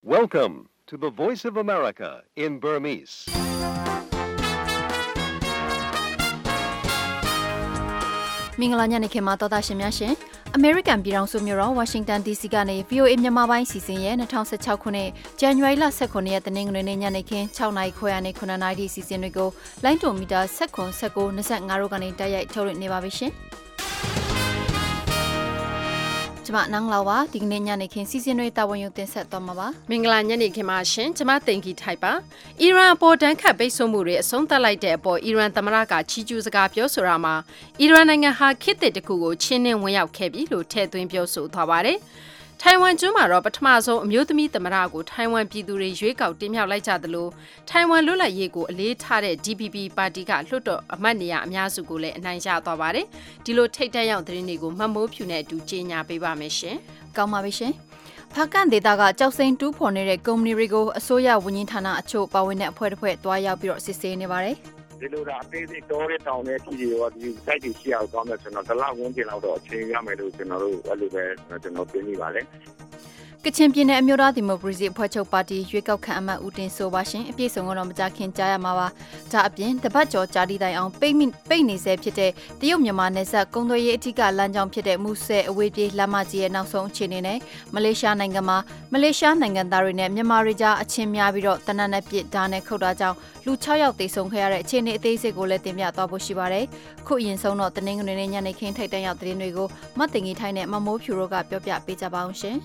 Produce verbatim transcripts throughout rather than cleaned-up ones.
Welcome to the Voice of America in Burmese. Mingala nyane ke ma toda shin mya shin American ပြည်ထောင်စုမြို့တော် Washington D C ကနေ V O A မြန်မာပိုင်းစီစဉ်ရဲ့၂၀၁၆ခုနှစ် January လ၁၉ရက်တနင်္ဂနွေနေ့ညနေခင်း၆နာရီခွဲကနေ9နာရီစီစဉ်တွေကိုလိုင်းတိုမီတာ၁၉ ၁၉ ၂၅တို့ကနေတိုက်ရိုက်ထုတ်လွှင့်နေပါပြီရှင်။ကျမနန်းလာပါဒီကနေ့ညနေခင်းစီစဉ်တွေတာဝန်ယူတင်ဆက်သွားမှာပါမင်္ဂလာညနေခင်းပါရှင်ကျမတင်ကြီးထိုက်ပါအီရန်အပေါ်တန်းခတ်ပိတ်ဆို့မှုတွေအဆုံးသတ်လိုက်တဲ့အပေါ်အီရန်သမ္မတကချီးကျူးစကားပြောဆိုတာမှာအီရန်နိုင်ငံဟာခေတ်သစ်တစ်ခုကိုချင်းနှင်းဝင်ရောက်ခဲ့ပြီလို့ထည့်သွင်းပြောဆိုသွားပါတယ်ထိုင်ဝမ်ကျွန်းမှာတော့ပထမဆုံးအမျိုးသမီးသမ္မတကိုထိုင်ဝမ်ပြည်သူတွေရွေးကောက်တင်မြှောက်လိုက်ကြသလိုထိုင်ဝမ်လွတ်လပ်ရေးကိုအလေးထားတဲ့ D P P ပါတီကလွှတ်တော်အမတ်နေရာအများစုကိုလည်းအနိုင်ရသွားပါတယ်ဒီလိုထိတ်တန့်ရောက်သတင်းတွေကိုမှတ်မိုးဖြူနဲ့အတူကြေညာပေးပါမယ်ရှင်ကောင်းပါပြီရှင်ဖကန်ဒေတာကကြောက်စိန်တူးဖော်နေတဲ့ကုမ္ပဏီတွေကိုအစိုးရဝန်ကြီးဌာနအချို့ပါဝင်တဲ့အဖွဲ့တစ်ဖွဲ့တွားရောက်ပြီးတော့စစ်ဆေးနေပါတယ်ဒီလိုဒါအသေးစိတ်တော်တဲ့တောင်တဲ့အဖြစ်တွေရောဒီ site တွေရှိအောင်ကောင်းတယ်ကျွန်တော်တလောက်ဝန်းကျင်လောက်တော့အချိန်ရမယ်လို့ကျွန်တော်တို့အဲ့လိုပဲကျွန်တော်ပြောမိပါတယ်ကချင်ပြည်နယ်အမျိုးသားဒီမိုကရေစီအဖွဲ့ချုပ်ပါတီရွေးကောက်ခံအမတ်ဦးတင်ဆိုပါရှင်အပြည့်စုံကတော့မကြခင်ကြားရမှာပါဒါအပြင်တပတ်ကျော်ကြာတိတိုင်အောင်ပိတ်ပိတ်နေဆဲဖြစ်တဲ့တရုတ်မြန်မာနယ်စပ်ကုန်းသွယ်ရေးအထူးကလမ်းကြောင်းဖြစ်တဲ့မူဆယ်အဝေးပြေးလမ်းမကြီးရဲ့နောက်ဆုံးအခြေအနေနဲ့မလေးရှားနိုင်ငံမှာမလေးရှားနိုင်ငံသားတွေနဲ့မြန်မာတွေကြားအချင်းများပြီးတော့တနက်နဲ့ပြစ်ဓာတ်နဲ့ခုတ်တာကြောင့်လူ၆ယောက်သေဆုံးခဲ့ရတဲ့အခြေအနေအသေးစိတ်ကိုလည်းတင်ပြသွားဖို့ရှိပါတယ်ခုအရင်ဆုံးတော့တနင်္ဂနွေနေ့ညနေခင်းထိပ်တန်းရောက်သတင်းတွေကိုမတ်တင်ကြီးထိုင်းနဲ့မမိုးဖြူတို့ကပြောပြပေးကြပါအောင်ရှင်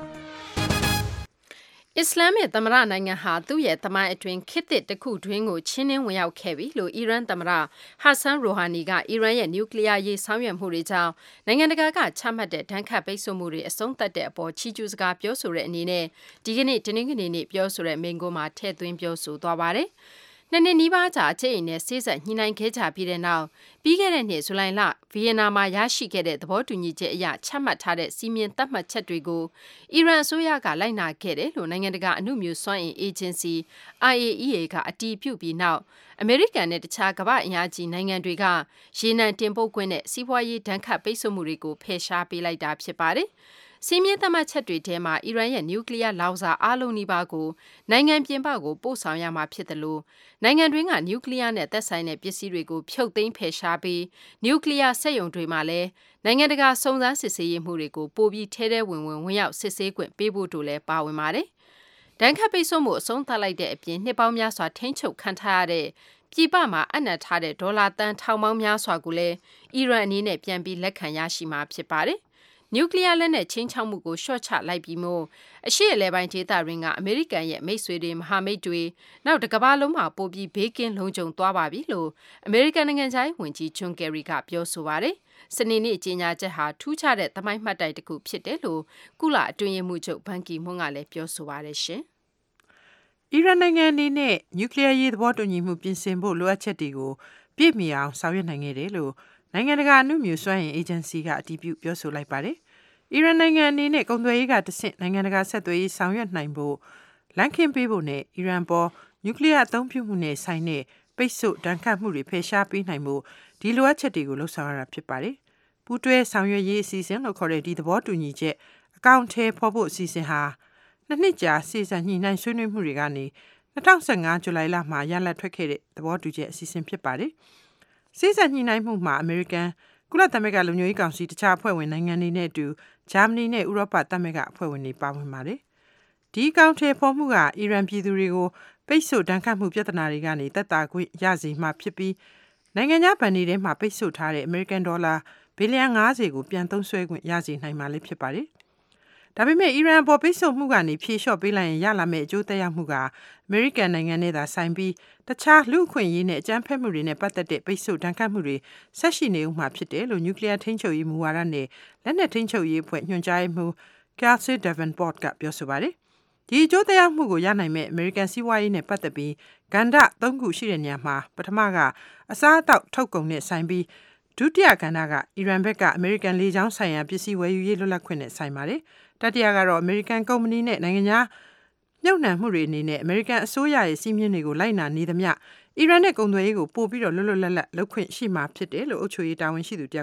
အစ္စလာမ်ရဲ့သမ္မတနိုင်ငံဟာသူ့ရဲ့သမိုင်းအတွင်းခေတ်သစ်တစ်ခုတွင်းကိုချင်းနှင်းဝင်ရောက်ခဲ့ပြီလို့အီရန်သမ္မတဟာဆန်ရိုဟာနီကအီရန်ရဲ့နျူကလ িয়ার ရေးဆောင်ရွက်မှုတွေကြောင့်နိုင်ငံတကာကချမှတ်တဲ့ဒဏ်ခတ်ပိတ်ဆို့မှုတွေအဆုံးသတ်တဲ့အပေါ်ချီးကျူးစကားပြောဆိုတဲ့အနေနဲ့ဒီကနေ့တနင်္ဂနွေနေ့ပြောဆိုတဲ့မိန့်ခွန်းမှာထည့်သွင်းပြောဆိုသွားပါတယ်။နှစ်နှစ်နီးပါးကြာအကျိတ်အနဲ့စေ့စပ်ညှိနှိုင်းခဲ့ကြပြီးတဲ့နောက်ပြီးခဲ့တဲ့နှစ်ဇူလိုင်လဗီယက်နာမှာရရှိခဲ့တဲ့သဘောတူညီချက်အရချမှတ်ထားတဲ့စီမင်းသတ်မှတ်ချက်တွေကိုအီရန်အစိုးရကလိုက်နာခဲ့တယ်လို့နိုင်ငံတကာအမှုမျိုးစွမ်းအင်အေဂျင်စီ I A E A ကအတည်ပြုပြီးနောက်အမေရိကန်နဲ့တခြားကမ္ဘာ့အင်အားကြီးနိုင်ငံတွေကရေနံတင်ပို့ခွင့်နဲ့စီးပွားရေးဒဏ်ခတ်ပိတ်ဆို့မှုတွေကိုဖယ်ရှားပေးလိုက်တာဖြစ်ပါတယ်။စီမင်းသတ်မှတ်ချက်တွေထဲမှာအီရန်ရဲ့နျူကလ িয়ার လောင်စာအားလုံးနီးပါးကိုနိုင်ငံပြင်ပကိုပို့ဆောင်ရမှာဖြစ်တယ်လို့နိုင်ငံတွင်းကနျူကလ িয়ার နဲ့သက်ဆိုင်တဲ့ပစ္စည်းတွေကိုဖြုတ်သိမ်းဖယ်ရှားပြီးနျူကလ িয়ার စက်ရုံတွေမှာလည်းနိုင်ငံတကာစုံစမ်းစစ်ဆေးရေးမှုတွေကိုပိုပြီးထဲထဲဝင်ဝင်ဝင်ရောက်စစ်ဆေးခွင့်ပေးဖို့တို့လည်းပါဝင်ပါတယ်။ဒဏ်ခတ်ပိတ်ဆို့မှုအဆုံးသတ်လိုက်တဲ့အပြင်နှစ်ပေါင်းများစွာထိန်းချုပ်ခံထားရတဲ့ပြည်ပမှာအနှံ့ထားတဲ့ဒေါ်လာတန်ထောင်ပေါင်းများစွာကိုလည်းအီရန်အနေနဲ့ပြန်ပြီးလက်ခံရရှိမှာဖြစ်ပါတယ်။နျူကလ িয়ার လက်နက်ချင်းချောက်မှုကိုရှော့ချလိုက်ပြီးမို့အရှေ့အလယ်ပိုင်းဒေသတွင်းကအမေရိကန်ရဲ့မိတ်ဆွေတွေမဟာမိတ်တွေနောက်တစ်ကမ္ဘာလုံးမှာပိုပြီးဘေးကင်းလုံခြုံသွားပါပြီလို့အမေရိကန်နိုင်ငံသားဝန်ကြီးဂျွန်ကယ်ရီကပြောဆိုပါတယ်။စနေနေ့ကြေညာချက်ဟာထူးခြားတဲ့သမိုင်းမှတ်တိုင်တစ်ခုဖြစ်တယ်လို့ကုလအတွင်းရေးမှူးချုပ်ဘန်ကီမွန်းကလည်းပြောဆိုပါတယ်ရှင်။အီရန်နိုင်ငံအနေနဲ့နျူကလ িয়ার ရေးသဘောတူညီမှုပြင်ဆင်ဖို့လိုအပ်ချက်တွေကိုပြည့်မီအောင်ဆောင်ရွက်နိုင်ခဲ့တယ်လို့နိုင်ငံတကာအမှုမျိုးစွမ်းအင်အေဂျင်စီကအတည်ပြုပြောဆိုလိုက်ပါတယ်။အီရန်နိုင်ငံအနေနဲ့ကုန်သွယ်ရေးကတဆင့်နိုင်ငံတကာဆက်သွယ်ရေးဆောင်ရွက်နိုင်ဖို့လမ်းခင်းပေးဖို့နဲ့အီရန်ပေါ်နျူကလ িয়ার အသုံးပြုမှုနဲ့ဆိုင်တဲ့ပိတ်ဆို့ဒဏ်ခတ်မှုတွေဖယ်ရှားပေးနိုင်ဖို့ဒီလိုအပ်ချက်တွေကိုလှုံ့ဆော်ရတာဖြစ်ပါတယ်။ပူးတွဲဆောင်ရွက်ရေးအစီအစဉ်လို့ခေါ်တဲ့ဒီသဘောတူညီချက်အကောင့်ထဲဖော်ဖို့အစီအစဉ်ဟာနှစ်နှစ်ကြာစေ့စပ်ညှိနှိုင်းဆွေးနွေးမှုတွေကနေ၂၀၁၅ဇူလိုင်လမှာရလဒ်ထွက်ခဲ့တဲ့သဘောတူချက်အစီအစဉ်ဖြစ်ပါတယ်။စေ့စပ်ညှိနှိုင်းမှုမှာအမေရိကန်ကုလသမဂ္ဂလုံခြုံရေးကောင်စီတခြားအဖွဲ့ဝင်နိုင်ငံတွေနဲ့အတူဂျာမနီနဲ့ဥရောပသမဂ္ဂအဖွဲ့ဝင်တွေပါဝင်ပါတယ်။ဒီကောင်ထေဖော်မှုကအီရန်ပြည်သူတွေကိုပိတ်ဆို့ဒဏ်ခတ်မှုပြဿနာတွေကနေသက်သာခွင့်ရစေမှာဖြစ်ပြီးနိုင်ငံခြားဗန်တွေထဲမှာပိတ်ဆို့ထားတဲ့အမေရိကန်ဒေါ်လာဘီလီယံ၅၀ကိုပြန်သုံးစွဲခွင့်ရစေနိုင်မှာလည်းဖြစ်ပါတယ်။ဒါပေမဲ့အီရန်ပေါ်ပိတ်ဆို့မှုကနေဖြေလျှော့ပေးလိုက်ရင်ရလာမယ့်အကျိုးသက်ရောက်မှုကအမေရိကန်နိုင်ငံနဲ့သာဆိုင်ပြီးတခြားလူ့အခွင့်အရေးနဲ့အကြမ်းဖက်မှုတွေနဲ့ပတ်သက်တဲ့ပိတ်ဆို့ဒဏ်ခတ်မှုတွေဆက်ရှိနေဦးမှာဖြစ်တယ်လို့နျူကလ িয়ার ထိန်းချုပ်ရေးမူဝါဒနဲ့လက်နက်ထိန်းချုပ်ရေးအဖွဲ့ညွှန်ကြားရေးမှူး Kelsey Davenport ကပြောဆိုပါတယ်။ဒီအကျိုးသက်ရောက်မှုကိုရနိုင်မဲ့အမေရိကန်စီးပွားရေးနဲ့ပတ်သက်ပြီးကဏ္ဍသုံးခုရှိတဲ့နေရာမှာပထမကအစားအသောက်ထုတ်ကုန်နဲ့ဆိုင်ပြီးဒုတိယကဏ္ဍကအီရန်ဘက်ကအမေရိကန်လေကြောင်းဆိုင်ရာပစ္စည်းဝယ်ယူရေးလွတ်လပ်ခွင့်နဲ့ဆိုင်ပါတယ်။တတိယကတော့အမေရိကန်ကုမ္ပဏီနဲ့နိုင်ငံခြားမြုပ်နှံမှုတွေအနေနဲ့အမေရိကန်အစိုးရရဲ့စီးမြင်တွေကိုလိုက်နာနေသမျှအီရန်နဲ့ကုန်သွယ်ရေးကိုပို့ပြီးတော့လွတ်လွတ်လပ်လပ်လုပ်ခွင့်ရှိမှာဖြစ်တယ်လို့အုပ်ချုပ်ရေးတာဝန်ရှိသူတယောက်က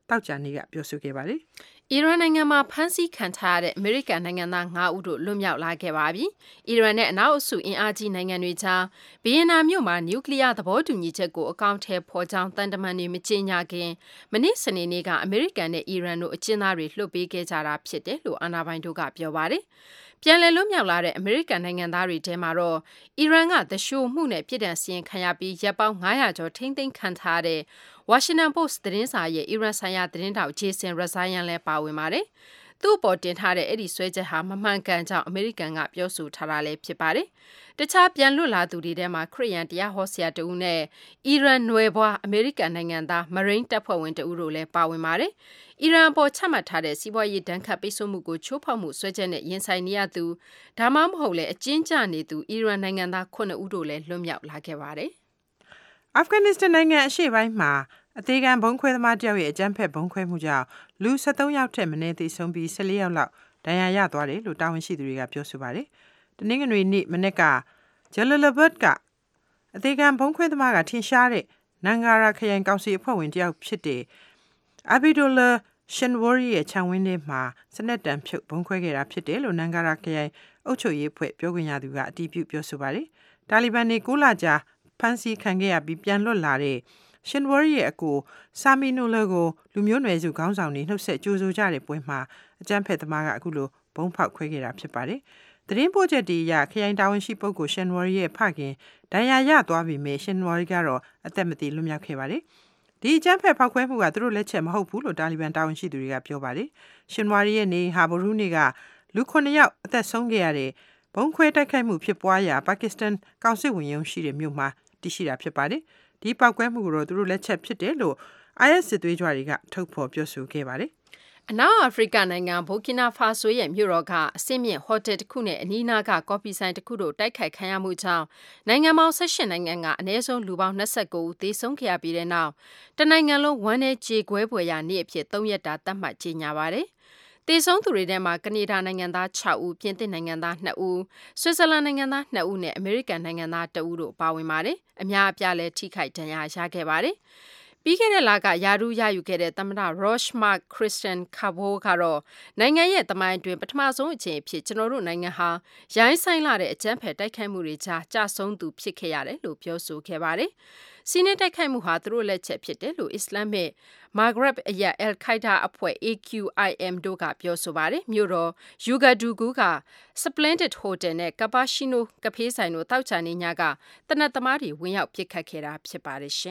တောက်ကြနေကပြောဆိုခဲ့ပါတယ်အီရန်နိုင်ငံမှာဖမ်းဆီးခံထားရတဲ့အမေရိကန်နိုင်ငံသား၅ဦးတို့လွတ်မြောက်လာခဲ့ပါပြီ။အီရန်နဲ့အနောက်အစုအင်အားကြီးနိုင်ငံတွေကြားဗီယင်နာမြို့မှာနျူကလ িয়ার သဘောတူညီချက်ကိုအကောင့်ထဲပေါ်ကြောင်းတန်တမန်တွေမကြေညာခင်မနေ့စနေနေ့ကအမေရိကန်နဲ့အီရန်တို့အကျဉ်းသားတွေလွှတ်ပေးခဲ့ကြတာဖြစ်တယ်လို့အာဏာပိုင်တို့ကပြောပါတယ်။ပြန်လည်လွတ်မြောက်လာတဲ့အမေရိကန်နိုင်ငံသားတွေထဲမှာတော့အီရန်ကသရှိုးမှုနဲ့ပြည်ထောင်စီရင်ခံရပြီးရပ်ပေါင်း၅ရာကျော်ထိမ့်သိမ်းခံထားတဲ့ဝါရှင်တန်ပို့စ်သတင်းစာရဲ့အီရန်ဆိုင်ရာသတင်းတောက်ဂျေဆင်ရဇိုင်ယန်လည်းပါဝင်ပါတယ်။သူ့အပေါ်တင်ထားတဲ့အဲ့ဒီဆွဲချက်ဟာမမှန်ကန်ကြောင်းအမေရိကန်ကပြောဆိုထားတာလည်းဖြစ်ပါတယ်။တခြားပြန်လွတ်လာသူတွေထဲမှာခရစ်ယာန်တရားဟောဆရာတဦးနဲ့အီရန်နွယ်ဘွားအမေရိကန်နိုင်ငံသားမရိန်းတပ်ဖွဲ့ဝင်တဦးတို့လည်းပါဝင်ပါတယ်။အီရန်အပေါ်ချမှတ်ထားတဲ့စီးပွားရေးဒဏ်ခတ်ပိတ်ဆို့မှုကိုချိုးဖောက်မှုဆွဲချက်နဲ့ရင်ဆိုင်နေရသူဒါမှမဟုတ်လည်းအကျဉ်းကျနေသူအီရန်နိုင်ငံသားခုနှစ်ဦးတို့လည်းလွတ်မြောက်လာခဲ့ပါတယ်။အာဖဂန်နစ္စတန်နိုင်ငံအရှေ့ပိုင်းမှာအသေးခံဘုံခွဲသမားတယောက်ရဲ့အကြမ်းဖက်ဘုံခွဲမှုကြောင့်လူ၁၃ယောက်ထက်မနည်းသေဆုံးပြီး၁၄ယောက်လောက်ဒဏ်ရာရသွားတယ်လို့တာဝန်ရှိသူတွေကပြောဆိုပါတယ်။တနင်္ဂနွေနေ့မနေ့ကဂျလလဘတ်ကအသေးခံဘုံခွဲသမားကထင်ရှားတဲ့နန်ဂါရာခရိုင်ကောင်စီအဖွဲ့ဝင်တယောက်ဖြစ်တဲ့အဘီဒိုလာရှင်ဝရီရဲ့ခြံဝင်းထဲမှာစနက်တံဖြုတ်ဘုံခွဲခဲ့တာဖြစ်တယ်လို့နန်ဂါရာခရိုင်အုပ်ချုပ်ရေးအဖွဲ့ပြောခွင့်ရသူကအတည်ပြုပြောဆိုပါတယ်။တာလီဘန်တွေ၉လကြာဖမ်းဆီးခံခဲ့ရပြီးပြန်လွတ်လာတဲ့ရှင်ဝရီရဲ့အကိုဆာမီနိုလကိုလူမျိုးနွယ်စုခေါင်းဆောင်တွေနှုတ်ဆက်ကြိုးဆိုကြတဲ့ပွဲမှာအကြမ်းဖက်သမားကအခုလိုဘုံဖောက်ခွဲခဲ့တာဖြစ်ပါတယ်။သတင်းပို့ချက်တီအရခရိုင်တာဝန်ရှိပုဂ္ဂိုလ်ရှင်ဝရီရဲ့ဖခင်ဒဏ်ရာရသွားပြီမဲ့ရှင်ဝရီကတော့အသက်မသေလွတ်မြောက်ခဲ့ပါတယ်။ဒီအကြမ်းဖက်ဖောက်ခွဲမှုကသူတို့လက်ချက်မဟုတ်ဘူးလို့တာလီဘန်တာဝန်ရှိသူတွေကပြောပါတယ်။ရှင်ဝရီရဲ့နေဟာဘရူးနေကလူခုနှစ်ယောက်အသက်ဆုံးခဲ့ရတဲ့ဘုံခွဲတိုက်ခိုက်မှုဖြစ်ပွားရာပါကစ္စတန်ကောင်စစ်ဝင်ရုံးရှိတဲ့မြို့မှာတည်ရှိတာဖြစ်ပါတယ်။ဒီပောက်ကွဲမှုကိုတော့သူတို့လက်ချက်ဖြစ်တယ်လို့ အိုင်အက်စ် စစ်သွေးကြွတွေကထုတ်ဖော်ပြောဆိုခဲ့ပါတယ်။အနောက်အာဖရိကနိုင်ငံဘိုကီနာဖာဆိုရဲ့မြို့တော်ကအဆင့်မြင့်ဟိုတယ်တစ်ခုနဲ့အနီးနားကကော်ဖီဆိုင်တစ်ခုတို့တိုက်ခိုက်ခံရမှုကြောင့်နိုင်ငံပေါင်း၁၈နိုင်ငံကအနည်းဆုံးလူပေါင်း၂၉ဦးသေဆုံးခဲ့ရပြီးတဲ့နောက်တနိုင်ငံလုံးဝမ်းနည်းကြေကွဲဖွယ်ရာနေ့အဖြစ်၃ရက်တာသတ်မှတ်ကြေညာပါတယ်။သေဆုံးသူတွေထဲမှာကနေဒါနိုင်ငံသား၆ဦးပြင်သစ်နိုင်ငံသား၂ဦးဆွစ်ဇာလန်နိုင်ငံသား၂ဦးနဲ့အမေရိကန်နိုင်ငံသား၁ဦးတို့ပါဝင်ပါတယ်အများအပြားလည်းထိခိုက်ဒဏ်ရာရခဲ့ပါတယ်ပြီးခဲ့တဲ့လကယာရူးရယူခဲ့တဲ့သမ္မတ Rochmark Christian Kabul ကတော့နိုင်ငံရဲ့သမိုင်းတွင်ပထမဆုံးအချိန်အဖြစ်ကျွန်တော်တို့နိုင်ငံဟာရိုင်းဆိုင်လာတဲ့အကြမ်းဖက်တိုက်ခိုက်မှုတွေကြားကြဆုံးသူဖြစ်ခဲ့ရတယ်လို့ပြောဆိုခဲ့ပါတယ်စီးနင်းတိုက်ခိုက်မှုဟာသူတို့လက်ချက်ဖြစ်တယ်လို့အစ္စလာမစ်မာဂရက်အရာအယ်ခိုက်ဒါအဖွဲ့ A Q I M တို့ကပြောဆိုပါတယ်မြို့တော်ယူဂါဒူဂူက Splendid Hotel နဲ့ Cappuccino ကဖေးဆိုင်တို့တောက်ချာနေညကတနတ်သမားတွေဝင်ရောက်ပစ်ခတ်ခဲ့တာဖြစ်ပါတယ်ရှင်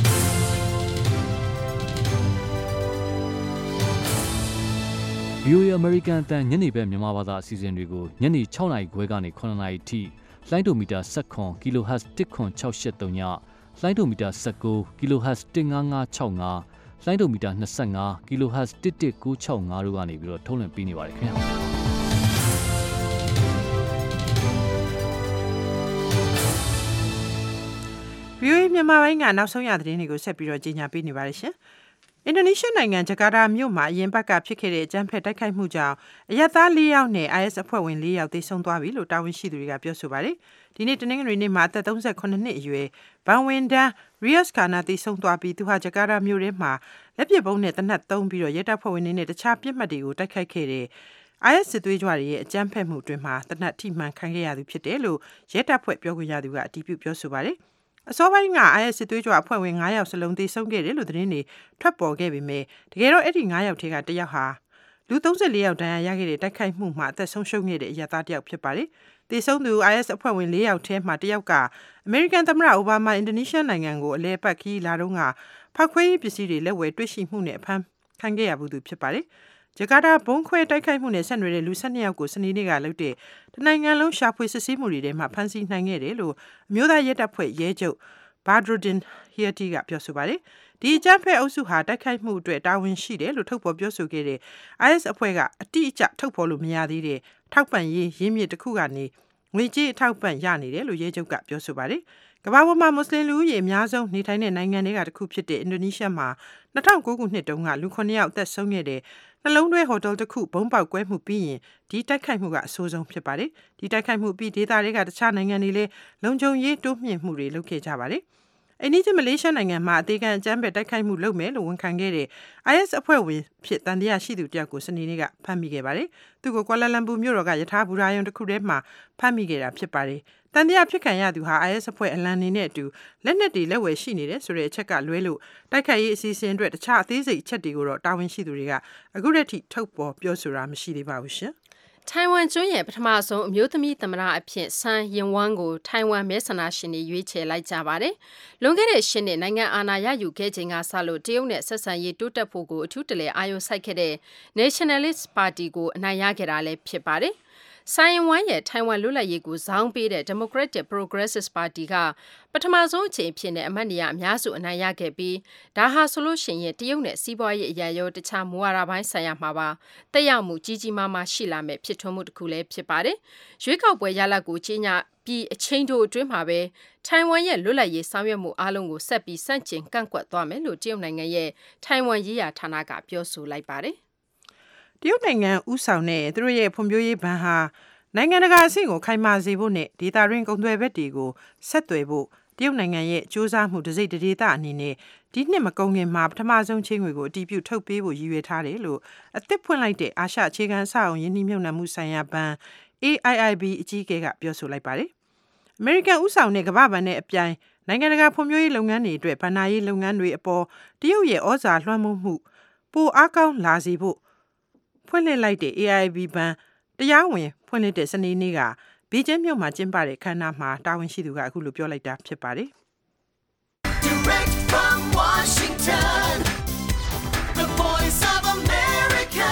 ဗီအိုအေ American အသံညနေဘက်မြန်မာဘာသာအစီအစဉ်တွေကိုညနေ၆နာရီခွဲကနေ၇နာရီထိလိုင်းဒိုမီတာ၁၇ kHz တစ်ခွန်၆၈၃ညလိုင်းဒိုမီတာ၁၉ kHz တစ်၅၅၆၅လိုင်းဒိုမီတာ၂၅ kHz တစ်တစ်၉၆၅တို့ကနေပြီးတော့ထုတ်လွှင့်ပေးနေပါတယ်ခင်ဗျာဗီအိုအေမြန်မာပိုင်းကနောက်ဆုံးရသတင်းတွေကိုဆက်ပြီးတော့ကြီးညာပေးနေပါတယ်ရှင်အင်ဒိုနီးရှားနိုင်ငံဂျကာတာမြို့မှာအရင်ဘက်ကဖြစ်ခဲ့တဲ့အကြမ်းဖက်တိုက်ခိုက်မှုကြောင့်အရပ်သား၄ယောက်နဲ့ အိုင်အက်စ် အဖွဲ့ဝင်၄ယောက်သေဆုံးသွားပြီလို့တာဝန်ရှိသူတွေကပြောဆိုပါတယ်။ဒီနေ့တနင်္ဂနွေနေ့မှာအသက်၃၉နှစ်အရွယ်ဘန်ဝင်ဒန်ရီယက်စ်ကာနာသေဆုံးသွားပြီးသူဟာဂျကာတာမြို့ထဲမှာလက်ပစ်ဗုံးနဲ့တနက်သုံးပြီးတော့ရဲတပ်ဖွဲ့ဝင်တွေနဲ့တခြားပြစ်မှတ်တွေကိုတိုက်ခိုက်ခဲ့တဲ့ အိုင်အက်စ် စစ်သွေးကြွတွေရဲ့အကြမ်းဖက်မှုအတွင်းမှာတနက်ထိမှန်ခံခဲ့ရသူဖြစ်တယ်လို့ရဲတပ်ဖွဲ့ပြောခွင့်ရသူကအတည်ပြုပြောဆိုပါတယ်။အစောပိုင်းက အိုင်အက်စ် စစ်သွေးကြွအဖွဲ့ဝင်၅ယောက်စလုံးသေဆုံးခဲ့တယ်လို့သတင်းတွေထွက်ပေါ်ခဲ့ပေမဲ့တကယ်တော့အဲ့ဒီ၅ယောက်ထဲကတစ်ယောက်ဟာလူ၃၄ယောက်ဒဏ်ရာရခဲ့တဲ့တိုက်ခိုက်မှုမှာအသက်ဆုံးရှုံးခဲ့တဲ့အရပ်သားတစ်ယောက်ဖြစ်ပါတယ်။သေဆုံးသူ အိုင်အက်စ် အဖွဲ့ဝင်၄ယောက်ထဲမှာတစ်ယောက်ကအမေရိကန်သမ္မတအိုဘားမားအင်ဒိုနီးရှားနိုင်ငံကိုအလဲပတ်ခီးလာတော့ကဖောက်ခွဲရေးပစ္စည်းတွေလက်ဝယ်တွေ့ရှိမှုနဲ့အဖမ်းခံခဲ့ရဘူးသူဖြစ်ပါတယ်။ဂျကာတာဘုံခွဲတိုက်ခိုက်မှုနဲ့ဆက်နွယ်တဲ့လူ၁၂ယောက်ကိုစနေနေ့ကလုပ်တဲ့တနိုင်ငံလုံးရှာဖွေစစ်ဆေးမှုတွေထဲမှာဖမ်းဆီးနိုင်ခဲ့တယ်လို့အမျိုးသားရဲတပ်ဖွဲ့ရဲချုပ်ဘာဒရူဒင်ဟီယတီကပြောဆိုပါတယ်။ဒီအကြမ်းဖက်အုပ်စုဟာတိုက်ခိုက်မှုအတွက်တာဝန်ရှိတယ်လို့ထုတ်ဖော်ပြောဆိုခဲ့တဲ့ အိုင်အက်စ် အဖွဲ့ကအတိအကျထုတ်ဖော်လို့မရသေးတဲ့ထောက်ပံ့ရေးရင်းမြစ်တစ်ခုကနေငွေကြေးအထောက်ပံ့ရနေတယ်လို့ရဲချုပ်ကပြောဆိုပါတယ်။ကမ္ဘာပေါ်မှာမွတ်စလင်လူဦးရေအများဆုံးနေထိုင်တဲ့နိုင်ငံတွေကတစ်ခုဖြစ်တဲ့အင်ဒိုနီးရှားမှာ၂၀၀၉ခုနှစ်တုန်းကလူခုနှစ်ယောက်အသက်ဆုံးခဲ့တဲ့နှလုံးတွဲဟိုတယ်တစ်ခုဘုံပေါက်ကွဲမှုပြီးရင်ဒီတိုက်ခိုက်မှုကအဆိုးဆုံးဖြစ်ပါတယ်။ဒီတိုက်ခိုက်မှုပြီးဒေသတွေကတခြားနိုင်ငံတွေလည်းလုံခြုံရေးတိုးမြှင့်မှုတွေလုပ်ခဲ့ကြပါတယ်။အိန္ဒိယမလေးရှားနိုင်ငံမှာအသေးခံအကြမ်းဖက်တိုက်ခိုက်မှုလုပ်မယ်လို့ဝန်ခံခဲ့တဲ့ I S အဖွဲ့ဝင်ဖြစ်တန်တရားရှိသူတယောက်ကိုစနေနေ့ကဖမ်းမိခဲ့ပါတယ်။သူကိုကွာလာလမ်ပူမြို့တော်ကယထာဘူရာယုံတစ်ခုထဲမှာဖမ်းမိခဲ့တာဖြစ်ပါတယ်။တန်တရားဖြစ်ခံရသူဟာ I S အဖွဲ့အလံနေနဲ့အတူလက်နက်တွေလက်ဝယ်ရှိနေတယ်ဆိုတဲ့အချက်ကလွဲလို့တိုက်ခိုက်ရေးအစီအစဉ်အတွက်တခြားအသေးစိတ်အချက်တွေကိုတော့တာဝန်ရှိသူတွေကအခုတည်းထိထုတ်ပေါ်ပြောဆိုတာမရှိသေးပါဘူးရှင်။ထိုင်ဝမ်ကျွန်းရဲ့ပထမဆုံးအမျိုးသမီးသမ္မတအဖြစ်ဆန်ရင်ဝမ်ကိုထိုင်ဝမ်မဲဆန္ဒရှင်တွေရွေးချယ်လိုက်ကြပါတယ်။လွန်ခဲ့တဲ့ရှစ်နှစ်နိုင်ငံအာဏာရယူခဲ့ချိန်ကစလို့တရုတ်နဲ့ဆက်ဆံရေးတိုးတက်ဖို့ကိုအထူးတလဲအာရုံစိုက်ခဲ့တဲ့ Nationalist Party ကိုအနိုင်ရခဲ့တာလည်းဖြစ်ပါတယ်။ဆိုင်ရင်ဝမ်ရဲ့ထိုင်ဝမ်လွတ်လပ်ရေးကိုဇောင်းပေးတဲ့ Democratic Progressive Party ကပထမဆုံးအချိန်ဖြစ်တဲ့အမတ်နေရအများစုအနိုင်ရခဲ့ပြီးဒါဟာဆိုလို့ရှိရင်တရုတ်နဲ့စီးပွားရေးအရာရောတခြားမူဝါဒပိုင်းဆိုင်ရာမှာပါတက်ရောက်မှုကြီးကြီးမားမားရှိလာမဲ့ဖြစ်ထွန်းမှုတစ်ခုလည်းဖြစ်ပါတယ်။ရွေးကောက်ပွဲရလဒ်ကိုကြီးညာပြီးအချိန်တိုအတွင်းမှာပဲထိုင်ဝမ်ရဲ့လွတ်လပ်ရေးဆောင်ရွက်မှုအားလုံးကိုဆက်ပြီးစန့်ကျင်ကန့်ကွက်သွားမယ်လို့တရုတ်နိုင်ငံရဲ့ထိုင်ဝမ်ရေးရာဌာနကပြောဆိုလိုက်ပါတယ်။တရုတ်နိုင်ငံဥဆောင်တဲ့သူတို့ရဲ့ဖွံ့ဖြိုးရေးဘဏ်ဟာနိုင်ငံတကာအဆင့်ကိုခိုင်မာစေဖို့နဲ့ဒေသတွင်းကုန်သွယ်ဘက်တွေကိုဆက်သွယ်ဖို့တရုတ်နိုင်ငံရဲ့စ조사မှုတစိတ်တဒေသအနေနဲ့ဒီနှစ်မကုန်ခင်မှာပထမဆုံးချင်းငွေကိုအတည်ပြုထုတ်ပေးဖို့ရည်ရွယ်ထားတယ်လို့အသစ်ဖွင့်လိုက်တဲ့အာရှအခြေခံအဆောက်အုံယင်းနှိမ့်မြုပ်နှံမှုဆိုင်ရာဘဏ် A I I B အကြီးအကဲကပြောဆိုလိုက်ပါတယ်။ American ဥဆောင်တဲ့ကမ္ဘာ့ဘဏ်နဲ့အပြိုင်နိုင်ငံတကာဖွံ့ဖြိုးရေးလုပ်ငန်းတွေအတွက်ဘဏ္ဍာရေးလုပ်ငန်းတွေအပေါ်တရုတ်ရဲ့ဩဇာလွှမ်းမိုးမှုပိုအားကောင်းလာစေဖို့ဖွင့်လှစ်လိုက်တဲ့ A I I B ဘဏ်တရားဝင်ဖွင့်လှစ်တဲ့စနေနေ့ကဘီကျင်းမြို့မှာကျင်းပတဲ့ခမ်းနားမှာတာဝန်ရှိသူကအခုလိုပြောလိုက်တာဖြစ်ပါတယ်။ Direct from Washington, the Voice of America,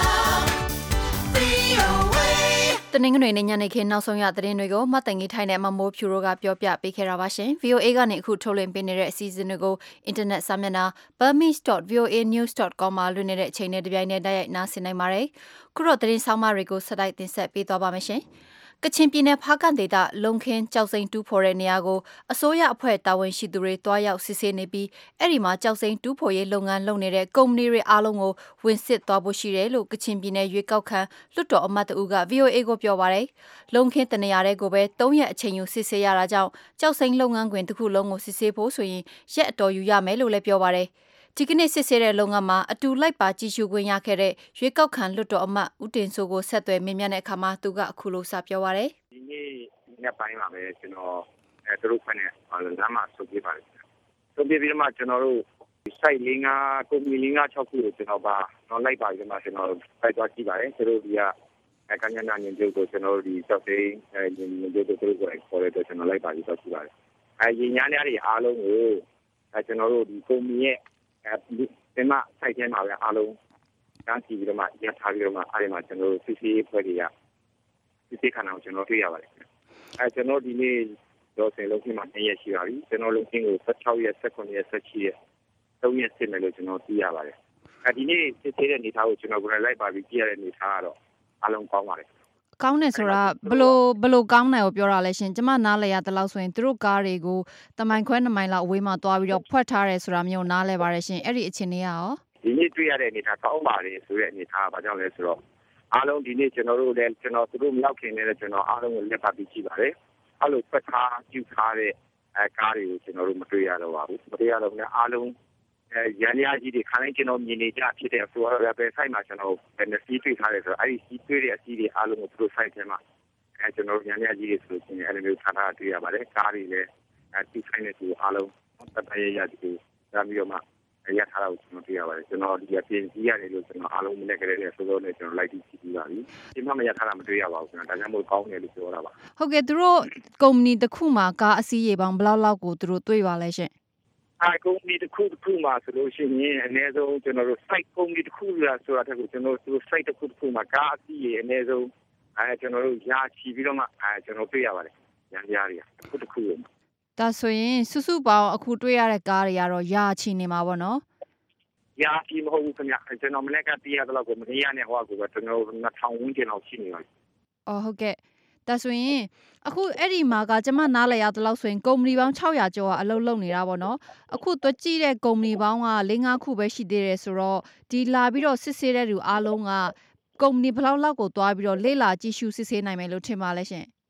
V O A တနင်္ဂနွေနေ့ညနေခင်းနောက်ဆုံးရသတင်းတွေကိုမှတ်တမ်းရေးထိုင်တဲ့မမိုးဖြူတို့ကပြောပြပေးခဲ့တာပါရှင်။ V O A ကနေအခုထုတ်လွှင့်ပေးနေတဲ့အစီအစဉ်တွေကိုအင်တာနက်စာမျက်နှာ burmese dot voa news dot com မှာလွှင့်နေတဲ့အချိန်နဲ့တပြိုင်နက်တည်းရိုက်နားဆင်နိုင်ပါတယ်။ခုတော့သတင်းဆောင်မတွေကိုဆက်တိုက်တင်ဆက်ပေးသွားပါမယ်ရှင်။ကချင်ပြည်နယ်ဖားကန့်ဒေသလုံခင်းကြောက်စိန်တူးဖော်တဲ့နေရာကိုအစိုးရအဖွဲ့တာဝန်ရှိသူတွေတွားရောက်စစ်ဆေးနေပြီးအဲ့ဒီမှာကြောက်စိန်တူးဖော်ရေးလုပ်ငန်းလုပ်နေတဲ့ကုမ္ပဏီတွေအားလုံးကိုဝင်စစ်သွားဖို့ရှိတယ်လို့ကချင်ပြည်နယ်ရွေးကောက်ခံလွှတ်တော်အမတ်တဦးက V O A ကိုပြောပါတယ်။လုံခင်းတနေရာတွေကိုပဲ၃ရက်အချိန်ယူစစ်ဆေးရတာကြောင့်ကြောက်စိန်လုပ်ငန်းခွင်တစ်ခုလုံးကိုစစ်ဆေးဖို့ဆိုရင်ရက်အတော်ယူရမယ်လို့လည်းပြောပါတယ်။ဒီကနေ့စစ်ဆေးတဲ့လုပ်ငန်းမှာအတူလိုက်ပါကြည့်ရှုခွင့်ရခဲ့တဲ့ရွေးကောက်ခံလွှတ်တော်အမတ်ဦးတင်စိုးကိုဆက်သွယ်မေးမြန်းတဲ့အခါမှာသူကအခုလိုစပြောပါရယ်ဒီနေ့နေ့ပိုင်းမှာပဲကျွန်တော်အဲသူတို့ခွင့်နဲ့လမ်းမှာဆုပ်ပြပါတယ်ဆုပ်ပြပြီးတော့မှကျွန်တော်တို့ site လေးငါကုမ္ပဏီလေးငါ၆ခုကိုကျွန်တော်ပါတော့လိုက်ပါပြီးမှကျွန်တော်ဖိုက်သွားကြည့်ပါတယ်သူတို့ဒီကအဲကညနာညင်ကျုပ်ကိုကျွန်တော်တို့ဒီစောက်သိန်းအဲညင်ကျုပ်တို့သူတို့ကိုခေါ်ရတဲ့ကျွန်တော်လိုက်ပါပြီးတော့ကြည့်ပါတယ်အဲရင်းညားတွေအားလုံးကိုအဲကျွန်တော်တို့ဒီကုမ္ပဏီရဲ့အဲဒီမှာ site ထဲမှာပဲအားလုံးတန်းစီပြီးတော့မှရထားပြီးတော့မှအဲဒီမှာကျွန်တော်တို့ C C A ဖွဲ့တွေကဒီစိတ်ခဏကိုကျွန်တော်တွေ့ရပါတယ်အဲကျွန်တော်ဒီနေ့တော့ဆယ်လုံးခင်းမှာနှစ်ရက်ရှိပါပြီကျွန်တော်လုံးခင်းကို၁၆ရက်၁၇ရက်၁၈ရက်သုံးရက်စစ်မယ်လို့ကျွန်တော်သိရပါတယ်အဲဒီနေ့စစ်သေးတဲ့နေသားကိုကျွန်တော်ကိုယ်လိုက်ပါပြီးကြည့်ရတဲ့နေသားကတော့အလုံးကောင်းပါတယ်ကောင်းတယ်ဆိုတာဘလို့ဘလို့ကောင်းတယ်ကိုပြောတာလဲရှင်ကျမနားလဲရတဲ့လောက်ဆိုရင်သူတို့ကားတွေကိုတမိုင်ခွဲနှစ်မိုင်လောက်အဝေးမှာသွားပြီးတော့ဖွက်ထားတယ်ဆိုတာမျိုးနားလဲပါတယ်ရှင်အဲ့ဒီအခြေအနေကရောဒီနေ့တွေ့ရတဲ့အနေသားကောင်းပါတယ်ဆိုတဲ့အနေသားကဘာကြောင့်လဲဆိုတော့အားလုံးဒီနေ့ကျွန်တော်တို့လည်းကျွန်တော်သူတို့မရောက်ခင်လည်းကျွန်တော်အားလုံးကိုလက်ပါပြီးကြည့်ပါတယ်အဲ့လိုဖွက်ထားပြုထားတဲ့အဲကားတွေကိုကျွန်တော်တို့မတွေ့ရတော့ပါဘူးမတွေ့ရတော့လည်းအားလုံးအဲရန်ရကြီးတွေခါတိုင်းကျွန်တော်မြင်နေကြဖြစ်တဲ့အဆိုတော့ပဲ site မှာကျွန်တော်ဘယ်နှစီးတွေ့ထားလဲဆိုတော့အဲ့ဒီစီးတွေ့တဲ့အစီးတွေအားလုံးကိုသူတို့ site ထဲမှာအဲကျွန်တော်ရန်ရကြီးတွေဆိုလို့ရှိရင်အဲ့လိုမျိုးထားထားတွေ့ရပါတယ်ကားတွေလည်းအဲသူ site နဲ့သူအားလုံးတပည့်ရကြီးတွေဒါပြီးတော့မှရထားတာကိုကျွန်တော်တွေ့ရပါတယ်ကျွန်တော်ဒီအပြင်ကြီးရတယ်လို့ကျွန်တော်အားလုံးမနဲ့ကြတဲ့ဆိုတော့လည်းကျွန်တော်လိုက်ပြီးကြည့်ပြီးပါပြီဒီမှာမရထားတာမတွေ့ရပါဘူးကျွန်တော်ဒါကြောင့်မို့ကောင်းတယ်လို့ပြောတာပါဟုတ်ကဲ့သူတို့ကုမ္ပဏီတစ်ခုမှာကားအစီးရေပေါင်းဘယ်လောက်လောက်ကိုသူတို့တွေ့ပါလဲရှင်အဲကုမ္ပဏီတစ်ခုတစ်ခုမှာဆိုလို့ရှိရင်အနည်းဆုံးကျွန်တော်တို့ site ကုမ္ပဏီတစ်ခုလားဆိုတာတက်ကိုကျွန်တော်တို့ site တစ်ခုတစ်ခုမှာကားအစီးရေအနည်းဆုံးအဲကျွန်တော်တို့ရာချီပြီးတော့မှအဲကျွန်တော်တွေ့ရပါတယ်ရန်ရားတွေကတစ်ခုတစ်ခုလို့ဒါဆိုရင်စုစုပေါင်းအခုတွေ့ရတဲ့ကားတွေကတော့ရာချီနေမှာပေါ့နော်ရာချီမဟုတ်ဘူးခင်ဗျကျွန်တော်မနေ့ကတည်းကတော့ကိုမနေ့ကနဲ့ဟောကိုပဲကျွန်တော်နှစ်ထောင်ဝန်းကျင်လောက်ရှိနေပါပြီအော်ဟုတ်ကဲ့ဒါဆိုရင်အခုအဲ့ဒီမှာကကျမနားလည်ရတဲ့လောက်ဆိုရင်ကုမ္ပဏီပေါင်း၆ရာကျော်ကအလုပ်လုပ်နေတာပေါ့နော်အခုတွကြည့်တဲ့ကုမ္ပဏီပေါင်းက၄-၅ခုပဲရှိသေးတယ်ဆိုတော့ဒီလာပြီးတော့စစ်ဆေးတဲ့လူအားလုံးကကုမ္ပဏီဘယ်လောက်လောက်ကိုတွားပြီးတော့လေ့လာကြည့်ရှုစစ်ဆေးနိုင်မယ်လို့ထင်ပါလဲရှင်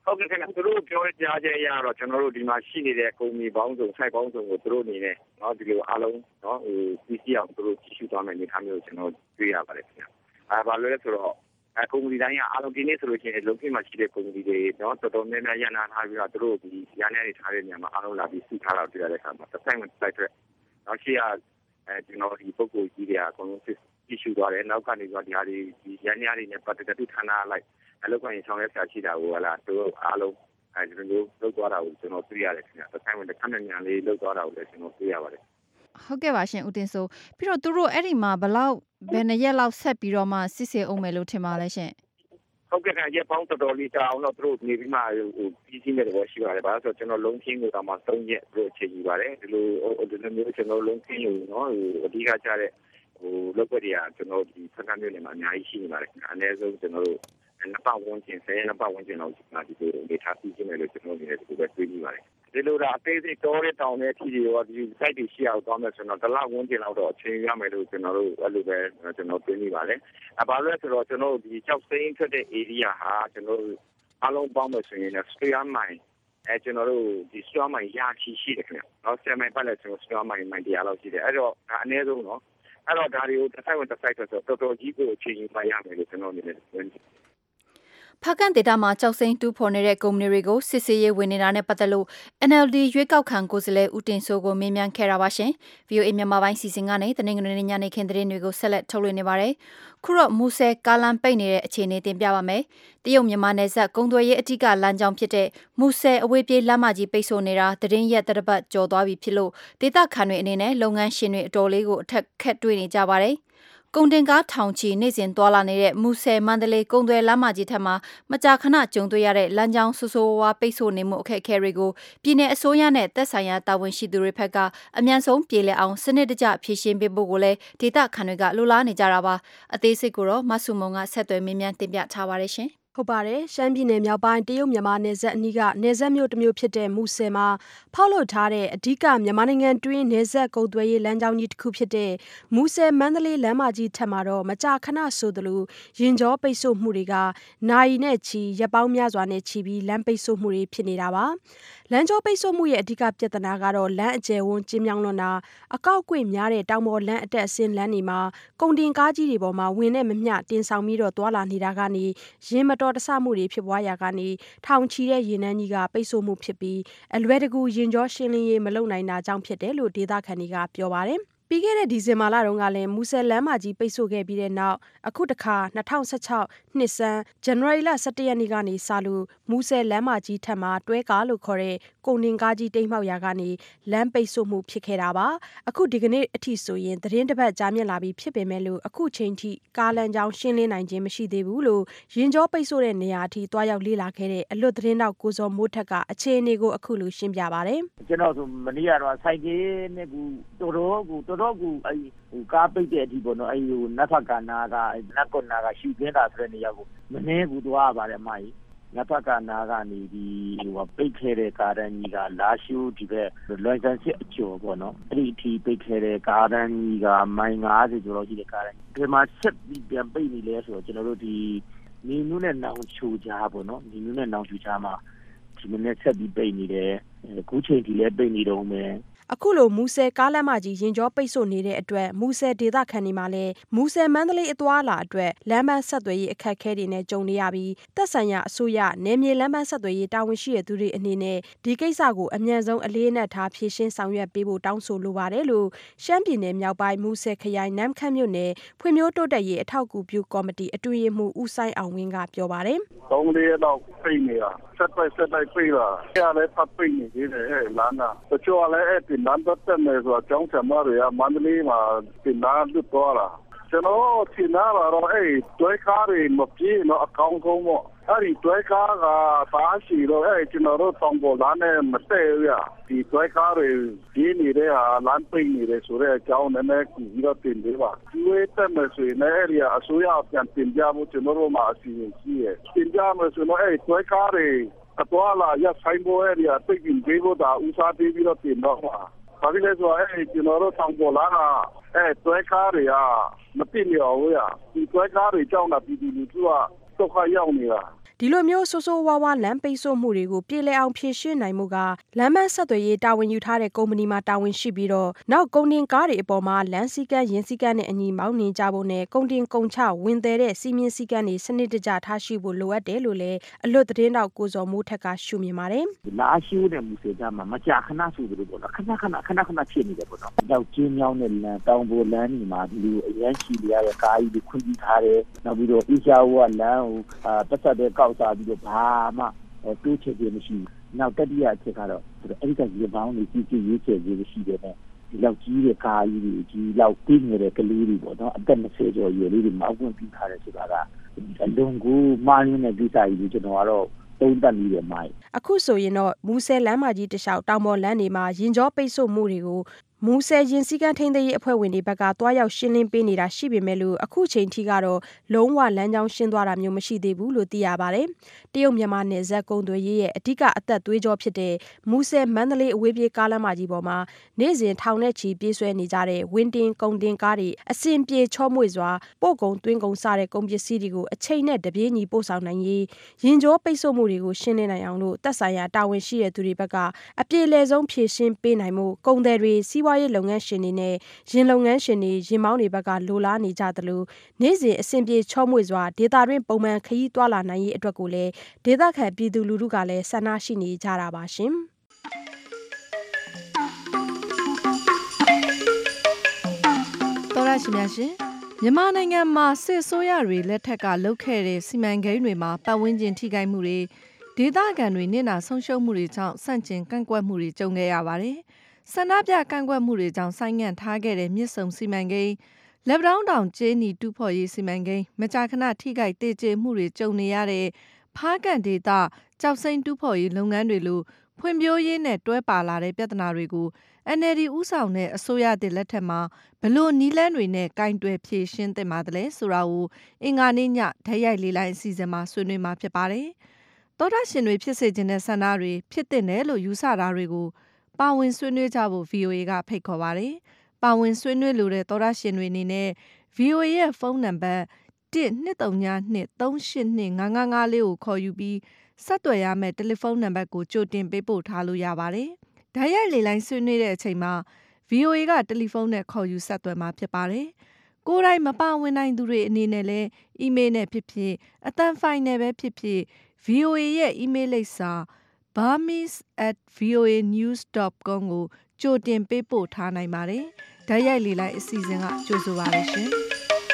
ဟုတ်ကဲ့ခင်ဗျာသူတို့ပြောကြားချက်ရတော့ကျွန်တော်တို့ဒီမှာရှိနေတဲ့ကုမ္ပဏီပေါင်းစုံဆိုင်ပေါင်းစုံကိုသူတို့အနေနဲ့เนาะဒီလိုအားလုံးเนาะဟိုပြီးစီအောင်သူတို့ကြည့်ရှုသွားမယ်အနေထားမျိုးကျွန်တော်တွေ့ရပါတယ်ခင်ဗျာအဲဘာလို့လဲဆိုတော့အဲကုမ္ပဏီတိုင်းကအားလုံးဒီနေ့ဆိုလို့ရှိရင်လုံကိမှာရှိတဲ့ကုမ္ပဏီတွေเนาะတော်တော်များများရန်နာထားပြီးတော့သူတို့ဒီရန်နေတွေထားတဲ့နေရာမှာအားလုံးလာပြီးစုထားတာတွေ့ရတဲ့အခါမှာတစ်ဆိုင်ဝင်တစ်ဆိုင်အတွက်เนาะရှိရအဲကျွန်တော်ဒီပုဂ္ဂိုလ်ကြီးတွေအကုန်လုံးကြည့်ရှုသွားတယ်နောက်ကနေတော့ဒီဟာတွေဒီရန်နေတွေနဲ့ပတ်သက်တဲ့ဌာနလိုက်အလုပ်ကိုင်းဆောင်ရွက်ဆရာရှိတာကိုဟလာသူတို့အားလုံးအဲဒီလိုလုပ်သွားတာကိုကျွန်တော်သိရတယ်ခင်ဗျာတစ်ဆိုင်ဝင်တစ်ခါနဲ့ညာလေးလုပ်သွားတာကိုလည်းကျွန်တော်သိရပါတယ်ဟုတ်ကဲ့ပါရှင်ဦးတင်စိုးပြီးတော့သူတို့အဲ့ဒီမှာဘလောက်ဘယ်နှစ်ရက်လောက်ဆက်ပြီးတော့မှစစ်ဆေးအောင်မယ်လို့ထင်ပါလဲရှင်ဟုတ်ကဲ့ခင်ဗျာပေါင်းတော်တော်လေးတောင်းတော့သူတို့နေပြီးမှဟိုပြီးစီးနေတယ်ရှိပါတယ်ဗျာဆိုတော့ကျွန်တော်လုံးချင်းကိုတော့မှသုံးရက်သူတို့အချိန်ကြီးပါတယ်ဒီလိုဒီလိုမျိုးကျွန်တော်လုံးချင်းอยู่เนาะဟိုအဓိကကြတဲ့ဟိုလုပ်ွက်တွေကကျွန်တော်ဒီဖက်ကမျိုးနေမှာအများကြီးရှိနေပါတယ်အနည်းဆုံးကျွန်တော်တို့နှစ်ပတ်ဝန်းကျင်ဆယ်နှစ်ပတ်ဝန်းကျင်လောက်ဒီဒီလိုဒေတာပြီးနေလို့ကျွန်တော်ဒီနေ့ဒီလိုပဲတွေးနေပါတယ်ဒီလိုတော့အသေးစိတ်တော်တဲ့တောင်တဲ့အထိတွေရောဒီ site တွေရှိအောင်တောင်းမယ်ဆိုတော့တစ်လဝန်းကျင်လောက်တော့အချိန်ရမယ်လို့ကျွန်တော်တို့အဲ့လိုပဲကျွန်တော်တွေးနေပါတယ်အပါလို့ဆိုတော့ကျွန်တော်ဒီကြောက်စိမ်းထွက်တဲ့ area ဟာကျွန်တော်အားလုံးပေါင်းမယ်ဆိုရင် Sphere Mine အဲကျွန်တော်တို့ဒီ Sphere Mine ရာချီရှိတယ်ခင်ဗျာနော် Sphere Mine ပတ်လဲကျွန်တော် Sphere Mine မိုင်တရားလောက်ရှိတယ်အဲ့တော့ဒါအနည်းဆုံးနော်အဲ့တော့ဒါတွေကိုတစ်ဆိုင်ဝင်တစ်ဆိုင်ဆိုတော့တော်တော်ကြီးကိုအချိန်ယူမှရမယ်လို့ကျွန်တော်အနေနဲ့ပြောနေဖားကန်ဒေတာမှာကြောက်စိမ်းတူးဖော်နေတဲ့ကုမ္ပဏီတွေကိုစစ်ဆေးရေးဝင်နေတာနဲ့ပတ်သက်လို့ N L D ရွေးကောက်ခံကိုယ်စားလှယ်ဦးတင်စိုးကိုမေးမြန်းခဲ့တာပါရှင်။ V O A မြန်မာပိုင်းစီစဉ်ကနေတနင်္ဂနွေနေ့ညနေခင်းသတင်းတွေကိုဆက်လက်ထုတ်လွှင့်နေပါတယ်။ခုတော့မူဆယ်ကားလမ်းပိတ်နေတဲ့အခြေအနေတင်ပြပါမယ်။တရုတ်မြန်မာနယ်စပ်ကုန်သွယ်ရေးအထူးလမ်းကြောင်းဖြစ်တဲ့မူဆယ်အဝေးပြေးလမ်းမကြီးပိတ်ဆို့နေတာသတင်းရက်တစ်ပတ်ကျော်သွားပြီဖြစ်လို့ဒေသခံတွေအနေနဲ့လုပ်ငန်းရှင်တွေအတော်လေးကိုအထက်ခက်တွေ့နေကြပါတယ်။ကုန်တင်ကားထောင်ချီနေ့စဉ်သွာလာနေတဲ့မူဆယ်မန္တလေးကုန်သွယ်လမ်းမကြီးထက်မှာမကြာခဏကြုံတွေ့ရတဲ့လမ်းကြောင်းဆိုးဆိုးဝါးပိတ်ဆို့နေမှုအခက်အခဲတွေကိုပြည်내အစိုးရနဲ့သက်ဆိုင်ရာတာဝန်ရှိသူတွေဘက်ကအမြန်ဆုံးပြေလည်အောင်စနစ်တကျဖြေရှင်းပေးဖို့ကိုလည်းဒေသခံတွေကလိုလားနေကြတာပါအသေးစိတ်ကိုတော့မဆုမုံကဆက်သွယ်မေးမြန်းတင်ပြထားပါတယ်ရှင်ဟုတ်ပါတယ်ရှမ်းပြည်နယ်မြောက်ပိုင်းတရုတ်မြန်မာနယ်စပ်အနီးကနယ်စပ်မြို့တစ်မြို့ဖြစ်တဲ့မူဆယ်မှာဖောက်လုပ်ထားတဲ့အဓိကမြန်မာနိုင်ငံတွင်းနယ်စပ်ကုန်သွယ်ရေးလမ်းကြောင်းကြီးတစ်ခုဖြစ်တဲ့မူဆယ်မန္တလေးလမ်းမကြီးထက်မှာတော့မကြာခဏဆိုသလိုရင်ကြောပိတ်ဆို့မှုတွေကနိုင်နဲ့ချီရပ်ပေါင်းများစွာနဲ့ချီပြီးလမ်းပိတ်ဆို့မှုတွေဖြစ်နေတာပါလမ်းကြောပိတ်ဆို့မှုရဲ့အဓိကပြဿနာကတော့လမ်းအကျယ်ဝန်းကျဉ်းမြောင်းလွန်းတာအကောက်အကွေ့များတဲ့တောင်ပေါ်လမ်းအတက်အဆင်းလမ်းတွေမှာကုန်တင်ကားကြီးတွေပေါ်မှာဝင်နဲ့မမျှတင်ဆောင်ပြီးတော့သွာလာနေတာကနေရင်းမတော်တဆမှုတွေဖြစ်ပွားရာကနေထောင်ချီတဲ့ရေနန်းကြီးကပိတ်ဆို့မှုဖြစ်ပြီးအလွယ်တကူရင်ကြောရှင်းလင်းရေးမလုပ်နိုင်တာကြောင့်ဖြစ်တယ်လို့ဒေသခံတွေကပြောပါတယ်ပြီးခဲ့တဲ့ဒီဇင်ဘာလတုန်းကလည်းမူဆယ်လမ်းမကြီးပိတ်ဆို့ခဲ့ပြီးတဲ့နောက်အခုတခါ၂၀၁၆နှစ်ဆန်းဇန်နဝါရီလ၁၁ရက်နေ့ကနေစလို့မူဆယ်လမ်းမကြီးထက်မှာတွဲကားလို့ခေါ်တဲ့ကုန်တင်ကားကြီးတိမ်းမှောက်ရာကနေလမ်းပိတ်ဆို့မှုဖြစ်ခဲ့တာပါအခုဒီကနေ့အထိဆိုရင်သတင်းတစ်ပတ်ကြာမြင့်လာပြီးဖြစ်ပေမဲ့လို့အခုချိန်ထိကားလမ်းကြောင်းရှင်းလင်းနိုင်ခြင်းမရှိသေးဘူးလို့ရင်ကြောပိတ်ဆို့တဲ့နေရာအထိတွားရောက်လေ့လာခဲ့တဲ့အလွတ်သတင်းတောက်ကိုစောမိုးထက်ကအခြေအနေကိုအခုလိုရှင်းပြပါတယ်ကျွန်တော်ဆိုမနေ့ကတော့စိုက်ကြီးနဲ့ကူတော်တော်ကူတော်တော်ကူအဲဟိုကားပိတ်တဲ့အထိပေါ့နော်အဲဟိုနတ်ဖက်ကနာကနတ်ကွန်နာကရှူကျင်းတာဆိုတဲ့နေရာကိုမနေကူသွားရပါတယ်အမကြီးနတ်ဖက်ကနာကနေဒီဟိုပိတ်ခဲ့တဲ့ကားတန်းကြီးကလာရှိုးဒီဘက်လွန်ဆန်စစ်အကျော်ပေါ့နော်အဲ့ဒီအထိပိတ်ခဲ့တဲ့ကားတန်းကြီးကမိုင်၅၀ကျော်လောက်ရှိတဲ့ကားတန်းဒီမှာဆက်ပြီးပြန်ပိတ်နေလဲဆိုတော့ကျွန်တော်တို့ဒီနေနုနဲ့နောင်ချိုကြားပေါ့နော်နေနုနဲ့နောင်ချိုကြားမှာဒီမနေ့ဆက်ပြီးပိတ်နေတယ်အခုချိန်ထိလည်းပိတ်နေတော့မယ်အခုလိုမူဆယ်ကားလမ်းမကြီးရင်ကြောပိတ်ဆို့နေတဲ့အတွက်မူဆယ်ဒေသခံတွေမှာလည်းမူဆယ်မန္တလေးအသွားအလာအတွက်လမ်းမဆက်သွယ်ရေးအခက်အခဲတွေနဲ့ကြုံနေရပြီးသက်ဆိုင်ရာအစိုးရနယ်မြေလမ်းမဆက်သွယ်ရေးတာဝန်ရှိတဲ့သူတွေအနေနဲ့ဒီကိစ္စကိုအမြန်ဆုံးအလေးအနက်ထားဖြေရှင်းဆောင်ရွက်ပေးဖို့တောင်းဆိုလိုပါတယ်လို့ရှမ်းပြည်နယ်မြောက်ပိုင်းမူဆယ်ခရိုင်နမ်းခမ်းမြို့နယ်ဖွံ့ဖြိုးတိုးတက်ရေးအထောက်အကူပြုကော်မတီအတွင်းရေးမှူးဦးဆိုင်အောင်ဝင်းကပြောပါတယ်။သုံးလေးတော့ပြိနေတာဆက်တိုက်ဆက်တိုက်ပြိတာ။အဲ့ဒါလည်းဖတ်ပြနေသေးတယ်အဲ့လမ်းက။တချို့လည်းအဲ့ဒီလမ်းတက်တဲ့နေဆိုတော့ကျောင်းဆရာမတွေကမန္တလေးမှာတင်လာလွတ်သွားတာ။ကျွန်တော်ထင်တာတော့အဲ့တွဲကားတွေမပြေတော့အကောင်းဆုံးပေါ့။အဲ့ဒီတွဲကားကပါရှိတော့အဲ့ကျွန်တော်တို့တောင်ပေါ်လမ်းနဲ့မတည့်ရဒီတွဲကားတွေဒီနေတဲ့ဟာလမ်းပိတ်နေတယ်ဆိုတော့အကြောင်းနည်းနည်းကြည့်ပြီးတော့တင်ပေးပါဒီဝေးတက်မယ်ဆိုရင်အဲ့ဒီအစိုးရပြန်တင်ပြဖို့ကျွန်တော်တို့မှာအစီအစဉ်ရှိရတင်ပြမယ်ဆိုတော့အဲ့တွဲကားတွေအသွားလာရဆိုင်ဖို့အဲ့ဒီအသိပင်ပေးဖို့ဒါဥစားပေးပြီးတော့တင်တော့မှာဘာဖြစ်လဲဆိုတော့အဲ့ကျွန်တော်တို့တောင်ပေါ်လမ်းကအဲ့တွဲကားတွေကမသိနေအောင်ရဒီတွဲကားတွေကြောင့်လာပြည်သူလူထုကဒုက္ခရောက်နေတာဒီဒီလိုမျိုးဆိုးဆိုးဝါးဝါးလမ်းပိတ်ဆို့မှုတွေကိုပြေလည်အောင်ဖြေရှင်းနိုင်မှုကလမ်းမဆက်သွယ်ရေးတာဝန်ယူထားတဲ့ကုမ္ပဏီမှာတာဝန်ရှိပြီးတော့နောက်ကုန်တင်ကားတွေအပေါ်မှာလမ်းစည်းကမ်းရင်းစည်းကမ်းနဲ့အညီမောင်းနှင်ကြဖို့နဲ့ကုန်တင်ကုန်ချဝင်သည်တဲ့စီမင်းစည်းကမ်းတွေစနစ်တကျထားရှိဖို့လိုအပ်တယ်လို့လည်းအလွတ်သတင်းတောက်ကိုစော်မိုးထက်ကရှုမြင်ပါတယ်။လာရှိုးတဲ့မူစေကြမှာမကြာခဏဆိုသလိုပေါ့နော်ခဏခဏခဏခဏဖြစ်နေတယ်ပေါ့နော်။တော့ကျင်းမြောင်းတဲ့လမ်းတောင်ပေါ်လမ်းတွေမှာဒီလိုအရန်ရှိရတဲ့ကားကြီးတွေခွင့်ပြုထားတယ်။နောက်ပြီးတော့အေရှားဝါလမ်းကိုအာပတ်သက်တဲ့ကောက်စားပြီးတော့ဘာမှတိုးချဲ့ခြင်းမရှိဘူး။နောက်တတိယအချက်ကတော့အဲ့ဒီကရေပေါင်းတွေကြီးကြီးရေးချဲ့ရေးရှိတယ်နဲ့ဒီလောက်ကြီးတဲ့ကားကြီးတွေဒီလောက်ပြင်းနေတဲ့ကလေးတွေပေါ့နော်အသက်၂၀ကျော်ရွယ်လေးတွေမောက်ဝင်ပြီးထားတယ်ဆိုတာကအလွန်ကိုမာရင်းတဲ့ကိစ္စကြီးကိုကျွန်တော်ကတော့သုံးသပ်မိတယ်မိုင်းအခုဆိုရင်တော့မူဆယ်လမ်းမကြီးတလျှောက်တောင်ပေါ်လမ်းတွေမှာရင်ကြောပိတ်ဆို့မှုတွေကိုမူဆယ်ရင်စည်းကမ်းထိန်းသိမ်းရေးအဖွဲ့ဝင်တွေဘက်ကတွားရောက်ရှင်းလင်းပေးနေတာရှိပေမဲ့လို့အခုချိန်ထိကတော့လုံးဝလမ်းကြောင်းရှင်းသွားတာမျိုးမရှိသေးဘူးလို့သိရပါတယ်။တရုတ်မြန်မာနယ်စပ်ကုန်သွယ်ရေးရဲ့အဓိကအသက်သွေးကြောဖြစ်တဲ့မူဆယ်မန္တလေးအဝေးပြေးကားလမ်းမကြီးပေါ်မှာနေ့စဉ်ထောင်နဲ့ချီပြေးဆွဲနေကြတဲ့ဝင်းတင်ကုန်တင်ကားတွေအစင်ပြေချောမွေ့စွာပို့ကုန်သွင်းကုန်စတဲ့ကုန်ပစ္စည်းတွေကိုအချိန်နဲ့တပြေးညီပို့ဆောင်နိုင်ရေးရင်ကြောပိတ်ဆို့မှုတွေကိုရှင်းလင်းနိုင်အောင်လို့သက်ဆိုင်ရာတာဝန်ရှိတဲ့သူတွေဘက်ကအပြေလည်ဆုံးဖြေရှင်းပေးနိုင်မှုကုန်သည်တွေစီးပွားရေးလုပ်ငန်းရှင်တွေနဲ့ရင်လုပ်ငန်းရှင်တွေရင်မောင်းတွေဘက်ကလိုလားနေကြသလိုနေ့စဉ်အဆင်ပြေချောမွေ့စွာဒေသတွင်းပုံမှန်ခရီးသွားလာနိုင်ရေးအတွက်ကိုလည်းဒေသခံပြည်သူလူထုကလည်းဆန္ဒရှိနေကြတာပါရှင်တော်ရရှိများရှင်မြန်မာနိုင်ငံမှာစစ်ဆိုးရတွေလက်ထက်ကလုပ်ခဲ့တဲ့စီမံကိန်းတွေမှာပတ်ဝန်းကျင်ထိခိုက်မှုတွေဒေသခံတွေနစ်နာဆုံးရှုံးမှုတွေကြောင့်ဆန့်ကျင်ကန့်ကွက်မှုတွေကြုံခဲ့ရပါတယ်ဆန္ဒပြကန့်ကွက်မှုတွေကြောင့်ဆိုင်းငံ့ထားခဲ့တဲ့မြစ်ဆုံစီမံကိန်းလက်ပတောင်းတောင်ကျေးနီတူးဖော်ရေးစီမံကိန်းမကြာခဏထိခိုက်တေကျေမှုတွေကြုံနေရတဲ့ဖားကန့်ဒေသကြောက်စိမ့်တူးဖော်ရေးလုပ်ငန်းတွေလိုဖွံ့ဖြိုးရေးနဲ့တွဲပါလာတဲ့ပြဿနာတွေကို အန် အယ်လ် ဒီ ဦးဆောင်တဲ့အစိုးရသစ်လက်ထက်မှာဘလို့နီးလန်းတွေနဲ့ကင်တွယ်ဖြည့်ရှင်းသင့်ပါတယ်ဆိုတာကိုအင်္ဂါနေ့ညဓာတ်ရိုက်လေးလိုင်းအစီအစဉ်မှာဆွေးနွေးမှာဖြစ်ပါတယ်။သောတာရှင်တွေဖြစ်စေခြင်းတဲ့ဆန္ဒတွေဖြစ်တဲ့နယ်လို့ယူဆတာတွေကိုပါဝင်ဆွေးနွေးကြဖို့ ဗီအိုအေ ကဖိတ်ခေါ်ပါတယ်။ပါဝင်ဆွေးနွေးလိုတဲ့သောတာရှင်တွေအနေနဲ့ ဗီအိုအေ ရဲ့ဖုန်းနံပါတ်တစ် ၂၃ည ၂ ၃၈၂ ၅၅၅လေးကိုခေါ်ယူပြီးဆက်သွယ်ရမယ့်တယ်လီဖုန်းနံပါတ်ကိုကြိုတင်ပေးပို့ထားလို့ရပါတယ်။ဓာတ်ရိုက်လေလိုင်းဆွေးနွေးတဲ့အချိန်မှာ ဗီအိုအေ ကတယ်လီဖုန်းနဲ့ခေါ်ယူဆက်သွယ်မှာဖြစ်ပါတယ်။ကိုယ်တိုင်မပါဝင်နိုင်သူတွေအနေနဲ့လည်းအီးမေးလ်နဲ့ဖြစ်ဖြစ်အသံဖိုင်နဲ့ပဲဖြစ်ဖြစ် ဗီအိုအေ ရဲ့အီးမေးလ်လိပ်စာ burmese at voa news dot com ကိုကြိုတင်ပေးပို့ထားနိုင်ပါတယ်။ဓာတ်ရိုက်လေလိုင်းအစီအစဉ်ကကြိုဆိုပါရရှင်။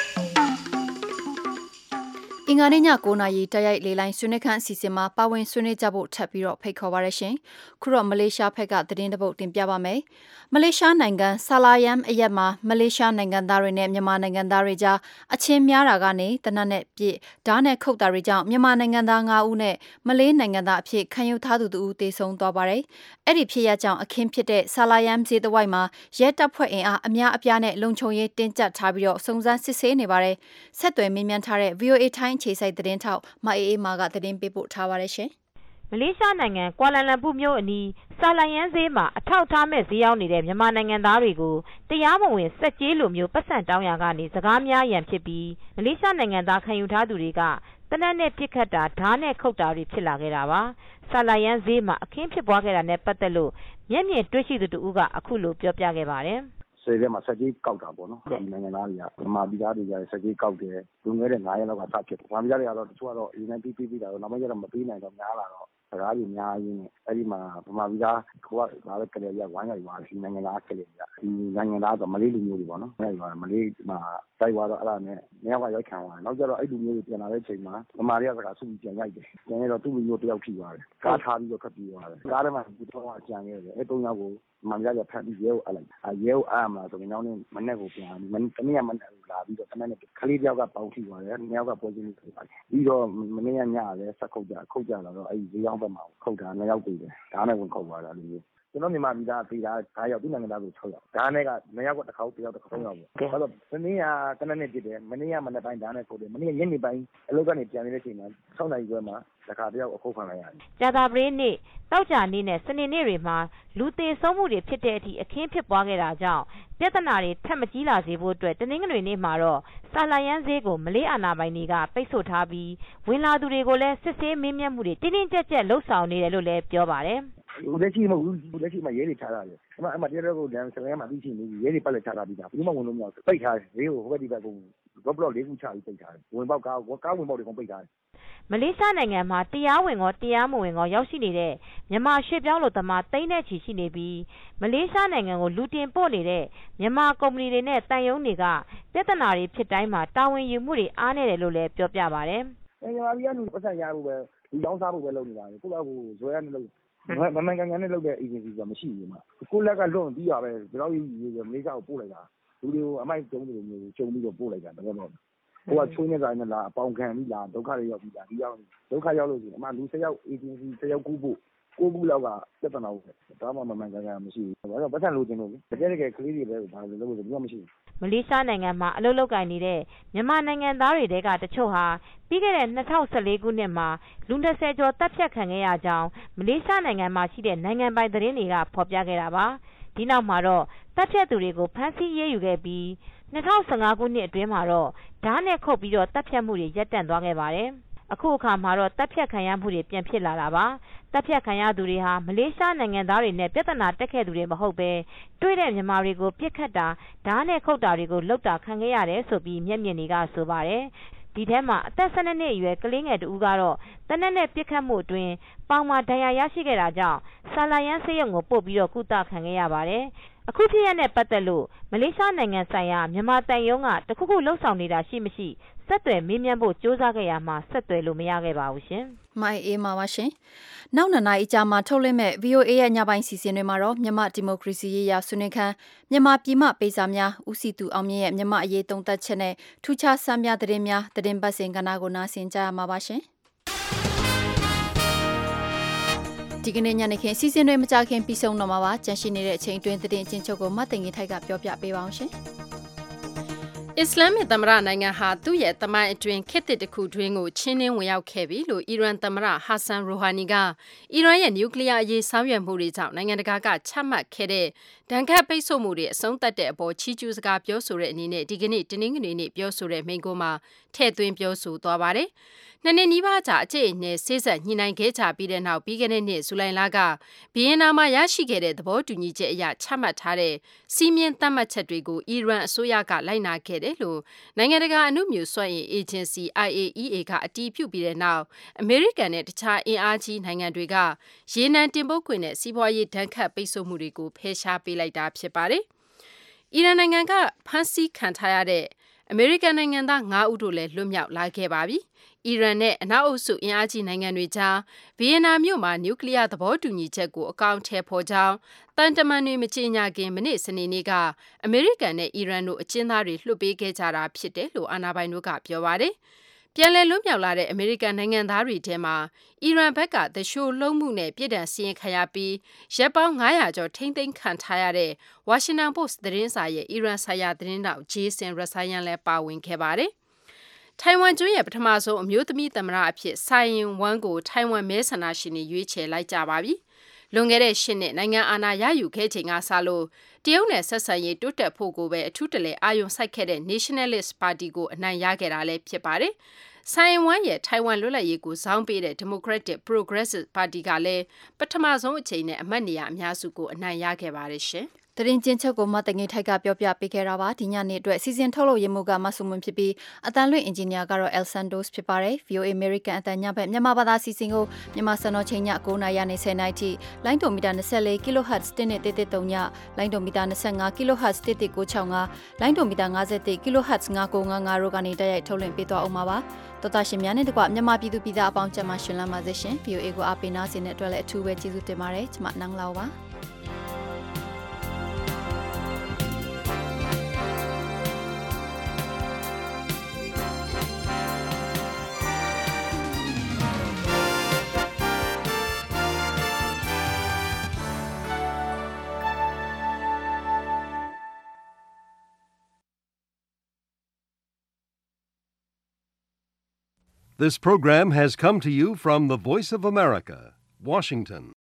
အင်္ဂါနေ့ည၉နာရီတိုက်ရိုက်လေလိုင်းဆွေးနွေးခန်းအစီအစဉ်မှာပါဝင်ဆွေးနွေးကြဖို့ထပ်ပြီးတော့ဖိတ်ခေါ်ပါရရှင်။ခုတော့မလေးရှားဘက်ကသတင်းတပုတ်တင်ပြပါမယ်။မလေးရှားနိုင်ငံဆာလာယမ်အရက်မှာမလေးရှားနိုင်ငံသားတွေနဲ့မြန်မာနိုင်ငံသားတွေကြားအချင်းများတာကနေတနက်နဲ့ပြည့်ဓာတ်နဲ့ခုတ်တာတွေကြောင့်မြန်မာနိုင်ငံသား၅ဦးနဲ့မလေးနိုင်ငံသားအဖြစ်ခံယူထားသူတူတေဆုံးသွားပါတယ်။အဲ့ဒီဖြစ်ရကြောင်းအခင်းဖြစ်တဲ့ဆာလာယမ်ဈေးတစ်ဝိုက်မှာရဲတပ်ဖွဲ့အင်အားအများအပြားနဲ့လုံခြုံရေးတင်းကျပ်ထားပြီးတော့စုံစမ်းစစ်ဆေးနေပါတယ်။ဆက်သွယ်မေးမြန်းထားတဲ့ ဗီအိုအေ ထိုင်းခြေစိုက်သတင်းထောက်မအေးအေးမာကသတင်းပေးပို့ထားပါတယ်ရှင်။မလေးရှားနိုင်ငံကွာလာလမ်ပူမြို့အနီးဆာလာယန်ဈေးမှာအထောက်ထားမဲ့ဈေးရောက်နေတဲ့မြန်မာနိုင်ငံသားတွေကိုတရားမဝင်စက်ကြေးလိုမျိုးပတ်စံတောင်းရကနေစကားများရန်ဖြစ်ပြီးမလေးရှားနိုင်ငံသားခံယူထားသူတွေကတနက်နဲ့ပြစ်ခတ်တာဓာတ်နဲ့ခုတ်တာတွေဖြစ်လာခဲ့တာပါ။ဆာလာယန်ဈေးမှာအခင်းဖြစ်ပွားခဲ့တာနဲ့ပတ်သက်လို့မျက်မြင်တွေ့ရှိသူတူကအခုလိုပြောပြခဲ့ပါတယ်။စေထဲမှာစက်ကြီးကောက်တာပေါ့နော်။နိုင်ငံသားတွေကဗမာပြည်သားတွေကစက်ကြီးကောက်တယ်။လူငယ်တဲ့၅ရက်လောက်ကစဖြစ်တယ်။ဗမာပြည်သားတွေကတော့တချို့ကတော့အရင်ကပြီးပြီးပြီးတာတော့နောက်မှကျတော့မပြီးနိုင်တော့များလာတော့စကားကြီးများရင်းနဲ့အဲ့ဒီမှာဗမာပြည်သားကိုကဒါလည်းကလေးရဝိုင်းရရွာရှိနိုင်ငံသားကလေးရဒီနိုင်ငံသားဆိုမလေးလူမျိုးတွေပေါ့နော်။အဲ့ရွာမလေးမှာတိုက်သွားတော့အဲ့ဒါနဲ့မြောက်ကရိုက်ခံသွားတယ်။နောက်ကျတော့အဲ့လူမျိုးတွေပြန်လာတဲ့အချိန်မှာဗမာတွေကစကားစုပြီးပြန်ရိုက်တယ်။ပြန်ရတော့သူ့လူမျိုးတယောက်ထိသွားတယ်။ကားထားပြီးတော့ခတ်ပြီးသွားတယ်။ကားထဲမှာဒီတော့အကြံခဲ့တယ်။အဲ့သုံးယောက်ကိုမှန်ကြရဖတ်ပြီးရဲကိုအပ်လိုက်။အဲရဲကိုအားမလားဆိုရင်နောက်နေ့မနေ့ကိုပြန်ပြီးမနေ့တနေ့ကမနေ့လာပြီးတော့တနေ့နဲ့ခလေးတယောက်ကပေါင်းထိသွားတယ်။နှစ်ယောက်ကပွဲချင်းပြီးပါတယ်။ပြီးတော့မနေ့ကညလည်းဆက်ခုတ်ကြခုတ်ကြလာတော့အဲ့ဒီဈေးရောက်ဘက်မှာခုတ်တာနှစ်ယောက်တွေ့တယ်။ဒါနဲ့ဝင်ခုတ်သွားတာလူမျိုးကျွန်တော်မြန်မာပြည်သားပြည်သား၅ယောက်သူနိုင်ငံသားဆို၆ယောက်ဒါနဲ့ကနှစ်ယောက်ကတစ်ခေါက်တစ်ယောက်တစ်ခေါက်၃ယောက်ပေါ့အဲ့တော့မနေ့ကတနက်နေ့ဖြစ်တယ်မနေ့ကမနေ့ပိုင်းဒါနဲ့ခုတ်တယ်မနေ့ကညနေပိုင်းအလုပ်ကနေပြန်နေတဲ့ချိန်မှာ၆နာရီခွဲမှာတစ်ခါတယောက်အခုခံလိုက်ရတယ်ကြာသပတေးနေ့တောက်ကြနေ့နဲ့စနေနေ့တွေမှာလူသေးဆုံးမှုတွေဖြစ်တဲ့အထိအခင်းဖြစ်ပွားခဲ့တာကြောင့်ပြဿနာတွေထပ်မကြီးလာစေဖို့အတွက်တနင်္ဂနွေနေ့မှာတော့စာလယန်းဈေးကိုမလေးအာဏာပိုင်တွေကပိတ်ဆို့ထားပြီးဝင်လာသူတွေကိုလည်းစစ်ဆေးမေးမြန်းမှုတွေတင်းတင်းကြပ်ကြပ်လှုပ်ဆောင်နေတယ်လို့လည်းပြောပါတယ်လက်ရှိမဟုတ်ဘူးလက်ရှိမှာရဲတွေထားတာလေအမအမတရားတော့ကိုလမ်းစလမ်းမှာပြီးရှိနေရဲတွေပတ်လက်ထားတာပြီးတာဘူးမဝင်လို့မရပိတ်ထားတယ်ဈေးကိုဟိုဘက်ဒီဘက်ကိုတော့ဘလော့လေးခုချပြီးပိတ်ထားတယ်ဝင်ပေါက်ကားကားဝင်ပေါက်တွေကိုပိတ်ထားတယ်မလေးရှားနိုင်ငံမှာတရားဝင်ရောတရားမဝင်ရောရောက်ရှိနေတဲ့မြန်မာရွှေ့ပြောင်းလူသမားတိမ့်တဲ့ချီရှိနေပြီးမလေးရှားနိုင်ငံကိုလူတင်ပို့နေတဲ့မြန်မာကုမ္ပဏီတွေနဲ့တန်ယုံတွေကပြဿနာတွေဖြစ်တိုင်းမှာတာဝန်ယူမှုတွေအားနေတယ်လို့လည်းပြောပြပါတယ်။မြန်မာပြည်ကလူပတ်စံရဖို့ပဲလူတောင်းစားဖို့ပဲလုပ်နေတာကိုယ့်ဘာကိုဇွဲရနေလို့မမှန်ကန်ကန်နဲ့လုပ်တဲ့ agency ကမရှိဘူးမှာကိုယ့်လက်ကလွန်ပြီးရပဲဘယ်တော့ကြီးမလေးရှားကိုပို့လိုက်တာလူတွေကိုအမိုက်ကျုံးတယ်မျိုးကျုံပြီးတော့ပို့လိုက်တာတော့တော့ဟိုကချိုးနေတာနဲ့လားအပေါင်ခံပြီးလားဒုက္ခတွေရောက်ပြီးလားဒီရောက်ဒုက္ခရောက်လို့ရှိရင်အမလူ၁၀ယောက် agency ၁၀ယောက်ကူးဖို့ကိုကူလောက်ကပြဿနာဟုတ်တယ်ဒါမှမမှန်ကန်ကန်မရှိဘူးအဲ့တော့ပတ်စံလိုချင်လို့တကယ်တကယ်ကလေးတွေပဲဒါလို့လုပ်လို့ဘာမှမရှိဘူးမလေးရှားနိုင်ငံမှာအလုပ်လုပ်ကိုင်နေတဲ့မြန်မာနိုင်ငံသားတွေတဲကတချို့ဟာပြီးခဲ့တဲ့၂၀၁၄ခုနှစ်မှာလူ၂၀ကျော်တပ်ဖြတ်ခံခဲ့ရကြောင်းမလေးရှားနိုင်ငံမှာရှိတဲ့နိုင်ငံပိုင်သတင်းတွေကဖော်ပြခဲ့တာပါဒီနောက်မှာတော့တပ်ဖြတ်သူတွေကိုဖမ်းဆီးရေးယူခဲ့ပြီး၂၀၁၅ခုနှစ်အတွင်းမှာတော့ဓာတ်နဲ့ခုတ်ပြီးတော့တပ်ဖြတ်မှုတွေရပ်တန့်သွားခဲ့ပါတယ်အခုအခါမှာတော့တပ်ဖြတ်ခံရမှုတွေပြန်ဖြစ်လာတာပါတပ်ဖြတ်ခံရသူတွေဟာမလေးရှားနိုင်ငံသားတွေနဲ့ပြဿနာတက်ခဲ့သူတွေမဟုတ်ပဲတွေ့တဲ့မြန်မာတွေကိုပြစ်ခတ်တာဓာတ်နဲ့ခုတ်တာတွေကိုလုပ်တာခံခဲ့ရတယ်ဆိုပြီးမျက်မြင်တွေကဆိုပါတယ်ဒီထဲမှာအသက်၁၂နှစ်အရွယ်ကလေးငယ်တူကတော့တနက်နဲ့ပြစ်ခတ်မှုအတွင်းပေါင်မှာဒဏ်ရာရရှိခဲ့တာကြောင့်ဆာလာယန်ဆေးရုံကိုပို့ပြီးတော့ကုသခံခဲ့ရပါတယ်အခုဖြစ်ရတဲ့ပတ်သက်လို့မလေးရှားနိုင်ငံဆိုင်ရာမြန်မာတန်ယုံကတခုခုလှုပ်ဆောင်နေတာရှိမရှိဆက်သွယ်မေးမြန်းဖို့စ조사ခဲ့ရမှာဆက်သွယ်လို့မရခဲ့ပါဘူးရှင်။မိုင်အေးမှာပါရှင်။နောက်နှစ်နာရီကြာမှထုတ်လွှင့်မဲ့ ဗွီအိုအေ ရဲ့ညပိုင်းစီစဉ်တွေမှာတော့မြန်မာဒီမိုကရေစီရေးရာဆွေးနွေးခန်းမြန်မာပြည်မပေးစာများဦးစီးသူအောင်မြင့်ရဲ့မြန်မာအရေးသုံးသပ်ချက်နဲ့ထူးခြားစမ်းပြသတင်းများသတင်းပတ်စဉ်ကဏ္ဍကိုနားဆင်ကြရမှာပါရှင်။ဒီကနေ့ညနေခင်းစီစဉ်တွေမကြခင်ပြီးဆုံးတော့မှာပါ။ကြန့်ရှိနေတဲ့အချိန်အတွင်းသတင်းအချင်းချုပ်ကိုမတ်တင်ကြီးထိုက်ကပြောပြပေးပါအောင်ရှင်။အစ္စလာမစ်သမ္မတနိုင်ငံဟာသူ့ရဲ့သမိုင်းအတွင်းခေတ်သစ်တစ်ခုတွင်းကိုချင်းနှင်းဝင်ရောက်ခဲ့ပြီလို့အီရန်သမ္မတဟာဆန်ရိုဟာနီကအီရန်ရဲ့နျူကလ িয়ার အရေးဆောင်ရွက်မှုတွေကြောင့်နိုင်ငံတကာကချမှတ်ခဲ့တဲ့ဒဏ်ခတ်ပိတ်ဆို့မှုတွေအဆုံးသတ်တဲ့အပေါ်ချီးကျူးစကားပြောဆိုတဲ့အနေနဲ့ဒီကနေ့တနင်္ဂနွေနေ့ပြောဆိုတဲ့မိန့်ခွန်းမှာထည့်သွင်းပြောဆိုသွားပါတယ်။နှစ်နှစ်နီးပါးကြာအကျိတ်အနယ်ဆေးဆက်ညှိနှိုင်းခဲ့ကြပြီးတဲ့နောက်ပြီးခဲ့တဲ့နှစ်ဇူလိုင်လကဗီယင်နာမှာရရှိခဲ့တဲ့သဘောတူညီချက်အရချမှတ်ထားတဲ့စီးမြင်သတ်မှတ်ချက်တွေကိုအီရန်အစိုးရကလိုက်နာခဲ့တယ်လို့နိုင်ငံတကာအမှုမြူစွမ်းအင်အေဂျင်စီ I A E A ကအတည်ပြုပြီးတဲ့နောက်အမေရိကန်နဲ့တခြားအင်အားကြီးနိုင်ငံတွေကရေနံတင်ပို့ခွင့်နဲ့စီးပွားရေးဒဏ်ခတ်ပိတ်ဆို့မှုတွေကိုဖယ်ရှားပေးလိုက်တာဖြစ်ပါတယ်။အီရန်နိုင်ငံကဖမ်းဆီးခံထားရတဲ့အမေရိကန်နိုင်ငံသား၅ဦးတို့လည်းလွတ်မြောက်လာခဲ့ပါပြီ။အီရန်နဲ့အနောက်အုပ်စုအင်အားကြီးနိုင်ငံတွေကြားဗီယင်နာမြို့မှာနျူကလ িয়ার သဘောတူညီချက်ကိုအကောင့်ထဲပေါ်ကြောင်းတန်တမန်တွေမကြေညာခင်မနေ့စနေနေ့ကအမေရိကန်နဲ့အီရန်တို့အကျဉ်းသားတွေလွှတ်ပေးခဲ့ကြတာဖြစ်တယ်လို့အာဏာပိုင်တို့ကပြောပါတယ်။ပြန်လည်လွတ်မြောက်လာတဲ့အမေရိကန်နိုင်ငံသားတွေထဲမှာအီရန်ဘက်ကသရှိုးလုံးမှုနဲ့ပြည်ထန်စီရင်ခံရပြီးရပ်ပေါင်း၅ရာကျော်ထိမ့်သိမ်းခံထားရတဲ့ဝါရှင်တန်ပို့စ်သတင်းစာရဲ့အီရန်ဆိုင်ရာသတင်းတောက်ဂျေဆင်ရဆိုင်ယန်လည်းပါဝင်ခဲ့ပါတယ်။ထိုင်ဝမ်ကျွန်းရဲ့ပထမဆုံးအမျိုးသမီးသမ္မတအဖြစ်ဆိုင်ရင်ဝမ်ကိုထိုင်ဝမ်မဲဆန္ဒရှင်တွေရွေးချယ်လိုက်ကြပါပြီ။လွန်ခဲ့တဲ့ရှစ်နှစ်နိုင်ငံအာဏာရယူခဲ့ချိန်ကစလို့တရုတ်နဲ့ဆက်ဆံရေးတိုးတက်ဖို့ကိုပဲအထူးတလဲအာရုံစိုက်ခဲ့တဲ့ Nationalist Party ကိုအနိုင်ရခဲ့တာလည်းဖြစ်ပါတယ်။ဆိုင်ရင်ဝမ်ရဲ့ထိုင်ဝမ်လွတ်လပ်ရေးကိုဇောင်းပေးတဲ့ Democratic Progressive Party ကလည်းပထမဆုံးအချိန်နဲ့အမတ်နေရာအများစုကိုအနိုင်ရခဲ့ပါတယ်ရှင်။သတင်းချင်းချုပ်ကိုမတငိထိုက်ကပြောပြပေးခဲ့တာပါဒီညနေအတွက်စီစဉ်ထုတ်လို့ရမှုကမဆုမွန်ဖြစ်ပြီးအတန်လွင့်အင်ဂျင်နီယာကတော့ El Santos ဖြစ်ပါတယ် ဗွီအိုအေ American အတန်ညဘက်မြန်မာဘာသာစီစဉ်ကိုမြန်မာစံတော်ချိန်ည၉နာရီနဲ့၁၀နာရီထိလိုင်းဒိုမီတာ၂၄ kHz တစ်နဲ့တစ်တစ်သုံးညလိုင်းဒိုမီတာ၂၅ kHz တစ်တစ်ကို၆၅လိုင်းဒိုမီတာ၅၁ kHz ၅၉၅၅တို့ကနေတိုက်ရိုက်ထုတ်လွှင့်ပေးသွားအောင်ပါပါတော်တာရှင်များနဲ့တကွမြန်မာပြည်သူပြည်သားအပေါင်းကျမရှင်လမ်းပါစေရှင် ဗွီအိုအေ ကိုအားပေးနားဆင်တဲ့အတွက်လည်းအထူးပဲကျေးဇူးတင်ပါတယ်ကျွန်မနန်းလောက်ပါ This program has come to you from the Voice of America, Washington.